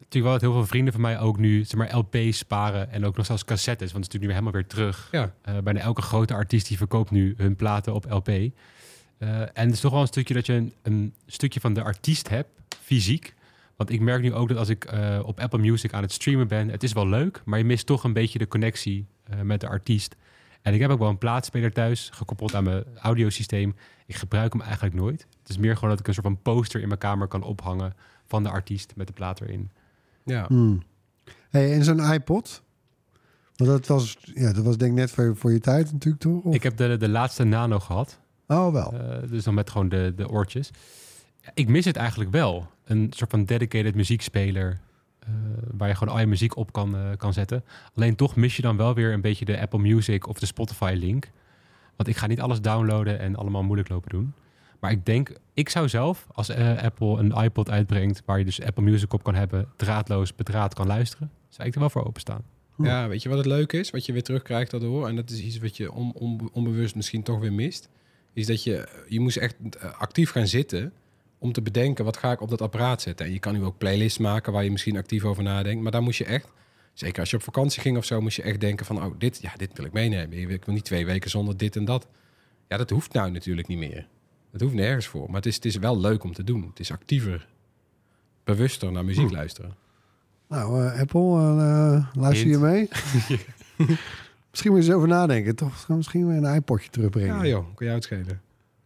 natuurlijk wel dat heel veel vrienden van mij ook nu zeg maar L P's sparen en ook nog zelfs cassettes, want het is natuurlijk nu helemaal weer terug. Ja. Uh, bijna elke grote artiest die verkoopt nu hun platen op L P. Uh, en het is toch wel een stukje dat je een, een stukje van de artiest hebt, fysiek. Want ik merk nu ook dat als ik uh, op Apple Music aan het streamen ben, het is wel leuk, maar je mist toch een beetje de connectie uh, met de artiest. En ik heb ook wel een plaatspeler thuis, gekoppeld aan mijn audiosysteem. Ik gebruik hem eigenlijk nooit. Het is meer gewoon dat ik een soort van poster in mijn kamer kan ophangen van de artiest met de plaat erin. Ja. Hmm. Hey, en zo'n iPod? Want dat was, ja, dat was denk ik net voor, voor je tijd natuurlijk, toch? Of? Ik heb de, de laatste Nano gehad. Oh, wel. Uh, dus dan met gewoon de, de oortjes. Ja, ik mis het eigenlijk wel. Een soort van dedicated muziekspeler uh, waar je gewoon al je muziek op kan, uh, kan zetten. Alleen toch mis je dan wel weer een beetje de Apple Music of de Spotify link. Want ik ga niet alles downloaden en allemaal moeilijk lopen doen. Maar ik denk, ik zou zelf, als uh, Apple een iPod uitbrengt waar je dus Apple Music op kan hebben, draadloos bedraad kan luisteren, zou ik er wel voor openstaan. Ja, weet je wat het leuke is? Wat je weer terugkrijgt daardoor, en dat is iets wat je on, on, onbewust misschien toch weer mist, is dat je, je moest echt actief gaan zitten om te bedenken, wat ga ik op dat apparaat zetten? En je kan nu ook playlists maken waar je misschien actief over nadenkt, maar daar moest je echt, zeker als je op vakantie ging of zo, moest je echt denken van, oh, dit, ja, dit wil ik meenemen. Ik wil niet twee weken zonder dit en dat. Ja, dat hoeft nou natuurlijk niet meer. Dat hoeft nergens voor. Maar het is, het is wel leuk om te doen. Het is actiever, bewuster naar muziek hm. luisteren. Nou, uh, Apple, uh, luister je mee? Misschien moet je eens over nadenken. Toch misschien weer een iPodje terugbrengen. Ja joh, kun je uitschelen.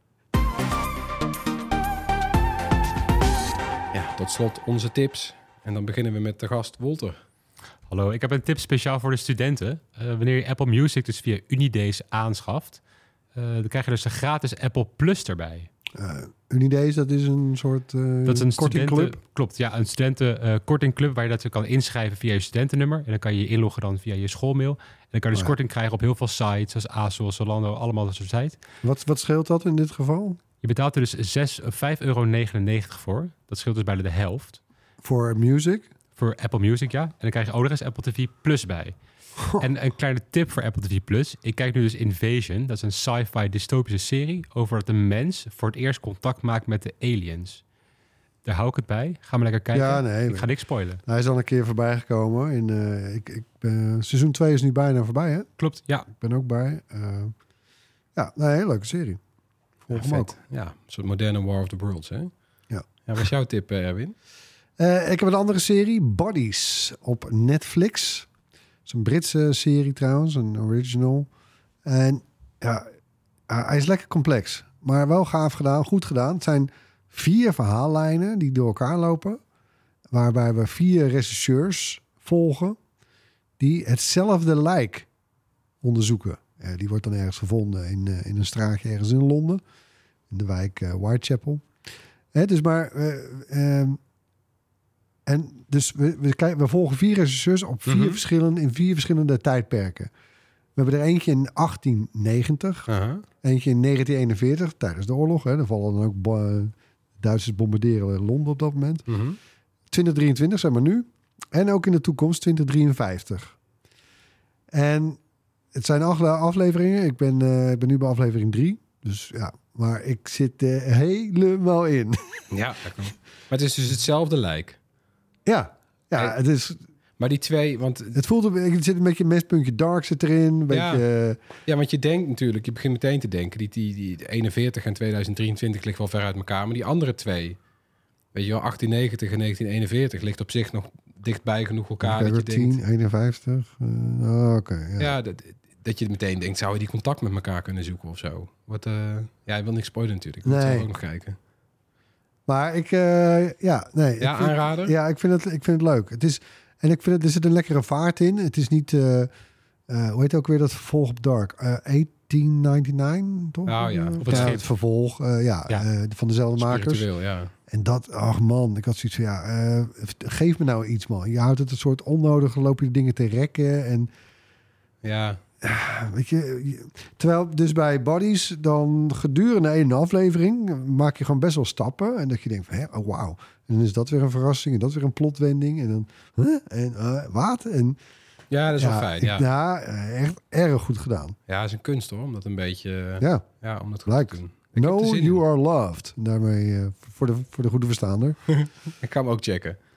Ja, tot slot onze tips. En dan beginnen we met de gast Wolter. Hallo, ik heb een tip speciaal voor de studenten. Uh, wanneer je Apple Music dus via Unidays aanschaft, uh, dan krijg je dus een gratis Apple Plus erbij. Uh, Unidays, dat is een soort uh, dat is een kortingclub? Studenten, klopt, ja, een studentenkortingclub uh, waar je dat kan inschrijven via je studentennummer. En dan kan je je inloggen dan via je schoolmail. En dan kan je dus oh, ja. korting krijgen op heel veel sites, zoals ASOS, Zalando, allemaal dat soort sites. Wat, wat scheelt dat in dit geval? Je betaalt er dus vijf euro negenennegentig voor. Dat scheelt dus bijna de helft. Voor music? Voor Apple Music, ja. En dan krijg je ook nog eens Apple T V Plus bij. Oh. En een kleine tip voor Apple T V Plus. Ik kijk nu dus Invasion. Dat is een sci-fi dystopische serie over dat een mens voor het eerst contact maakt met de aliens. Daar hou ik het bij. Ga maar lekker kijken. Ja, nee, ik ga niks spoilen. Hij is al een keer voorbij gekomen. In, uh, ik, ik, uh, seizoen twee is nu bijna voorbij, hè? Klopt, ja. Ik ben ook bij. Uh, ja, een hele leuke serie. Volg ja, hem ook. Ja, een soort moderne War of the Worlds, hè? Ja. Ja, wat is jouw tip, Erwin? Uh, ik heb een andere serie, Bodies, op Netflix. Het is een Britse serie trouwens, een original. En ja, uh, hij is lekker complex, maar wel gaaf gedaan, goed gedaan. Het zijn vier verhaallijnen die door elkaar lopen, waarbij we vier rechercheurs volgen die hetzelfde lijk onderzoeken. Uh, die wordt dan ergens gevonden in, uh, in een straatje ergens in Londen, in de wijk uh, Whitechapel. Het is maar... Uh, uh, En dus we, we, we volgen vier rechercheurs op vier mm-hmm. verschillende, in vier verschillende tijdperken. We hebben er eentje in achttien negentig, uh-huh. eentje in negentien eenenveertig, tijdens de oorlog. Hè. Er vallen dan ook bo- Duitsers bombarderen Londen op dat moment. Mm-hmm. twintig drieëntwintig, zeg maar nu. En ook in de toekomst, twintig drieënvijftig. En het zijn acht afleveringen. Ik ben, uh, ik ben nu bij aflevering drie. Dus ja, maar ik zit er helemaal in. Ja, dat kan. Maar het is dus hetzelfde lijk. Ja, ja, het is... Maar die twee, want... Het voelt een, het zit een beetje een mespuntje dark zit erin. Een beetje, ja. ja, want je denkt natuurlijk, je begint meteen te denken, die, die, die eenenveertig en tweeduizend drieëntwintig ligt wel ver uit elkaar. Maar die andere twee, weet je wel, achttien negentig en negentien eenenveertig ligt op zich nog dichtbij genoeg elkaar. Dat je tien, denkt, eenenvijftig. Uh, oh, Oké. Okay, ja, ja dat, dat je meteen denkt, zouden die contact met elkaar kunnen zoeken of zo? Wat, uh, ja, ik wil niks spoilen natuurlijk. Ik moet nee. zelf ook nog kijken. Maar ik, uh, ja, nee. Ja, ik vind, aanraden? Ja, ik vind, het, ik vind het leuk. Het is, en ik vind het, er zit een lekkere vaart in. Het is niet, uh, uh, hoe heet ook weer dat vervolg op Dark? Uh, achttien negenennegentig, toch? Oh ja, op het, ja, het vervolg, uh, ja, ja. Uh, van dezelfde makers. Ja. En dat, ach man, ik had zoiets van, ja, uh, geef me nou iets, man. Je houdt het een soort onnodig, loop je de dingen te rekken en... Ja. Weet je, terwijl dus bij Bodies dan gedurende een aflevering maak je gewoon best wel stappen en dat je denkt van, hè, oh wauw, en dan is dat weer een verrassing en dat weer een plotwending en dan huh? en uh, wat en ja, dat is ja, wel fijn. Ja, ik, ja, echt erg goed gedaan. Ja, het is een kunst hoor, om dat een beetje, ja, ja om dat goed lijkt. te doen. Ik know you are loved. Daarmee uh, voor de voor de goede verstaander. Ik ga hem ook checken.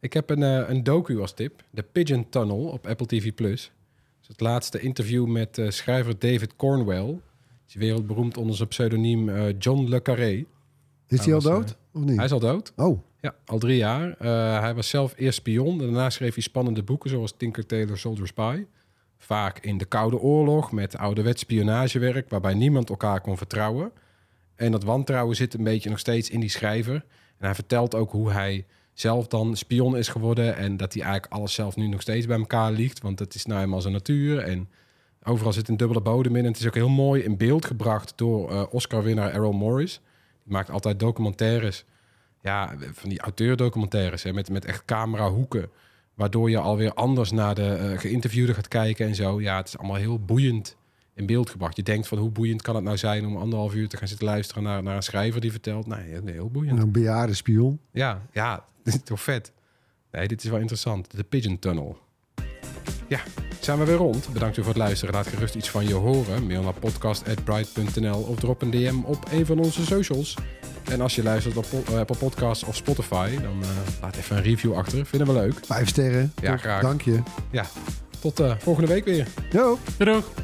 Ik heb een, uh, een docu als tip. The Pigeon Tunnel op Apple T V Plus. Dus het laatste interview met uh, schrijver David Cornwell. Hij is wereldberoemd onder zijn pseudoniem uh, John le Carré. Is hij al was, dood? Uh, of niet? Hij is al dood. Oh. Ja, al drie jaar. Uh, hij was zelf eerst spion. Daarna schreef hij spannende boeken zoals Tinker Tailor Soldier Spy. Vaak in de Koude Oorlog met ouderwets spionagewerk waarbij niemand elkaar kon vertrouwen. En dat wantrouwen zit een beetje nog steeds in die schrijver. En hij vertelt ook hoe hij zelf dan spion is geworden en dat hij eigenlijk alles zelf nu nog steeds bij elkaar ligt. Want het is nou eenmaal zijn natuur en overal zit een dubbele bodem in. En het is ook heel mooi in beeld gebracht door uh, Oscar-winnaar Errol Morris. Die maakt altijd documentaires, ja, van die auteurdocumentaires, hè, met, met echt camerahoeken. Waardoor je alweer anders naar de uh, geïnterviewden gaat kijken en zo. Ja, het is allemaal heel boeiend in beeld gebracht. Je denkt van hoe boeiend kan het nou zijn om anderhalf uur te gaan zitten luisteren naar, naar een schrijver die vertelt. Nee, nee heel boeiend. Een bejaarde spion. Ja, ja, dit is toch vet. Nee, dit is wel interessant. De Pigeon Tunnel. Ja, zijn we weer rond. Bedankt u voor het luisteren. Laat gerust iets van je horen. Mail naar podcast at bright punt n l of drop een D M op een van onze socials. En als je luistert op Apple Podcasts of Spotify, dan uh, laat even een review achter. Vinden we leuk. Vijf sterren. Ja, Top. graag. Dank je. Ja, tot uh, volgende week weer. Yo. Doei.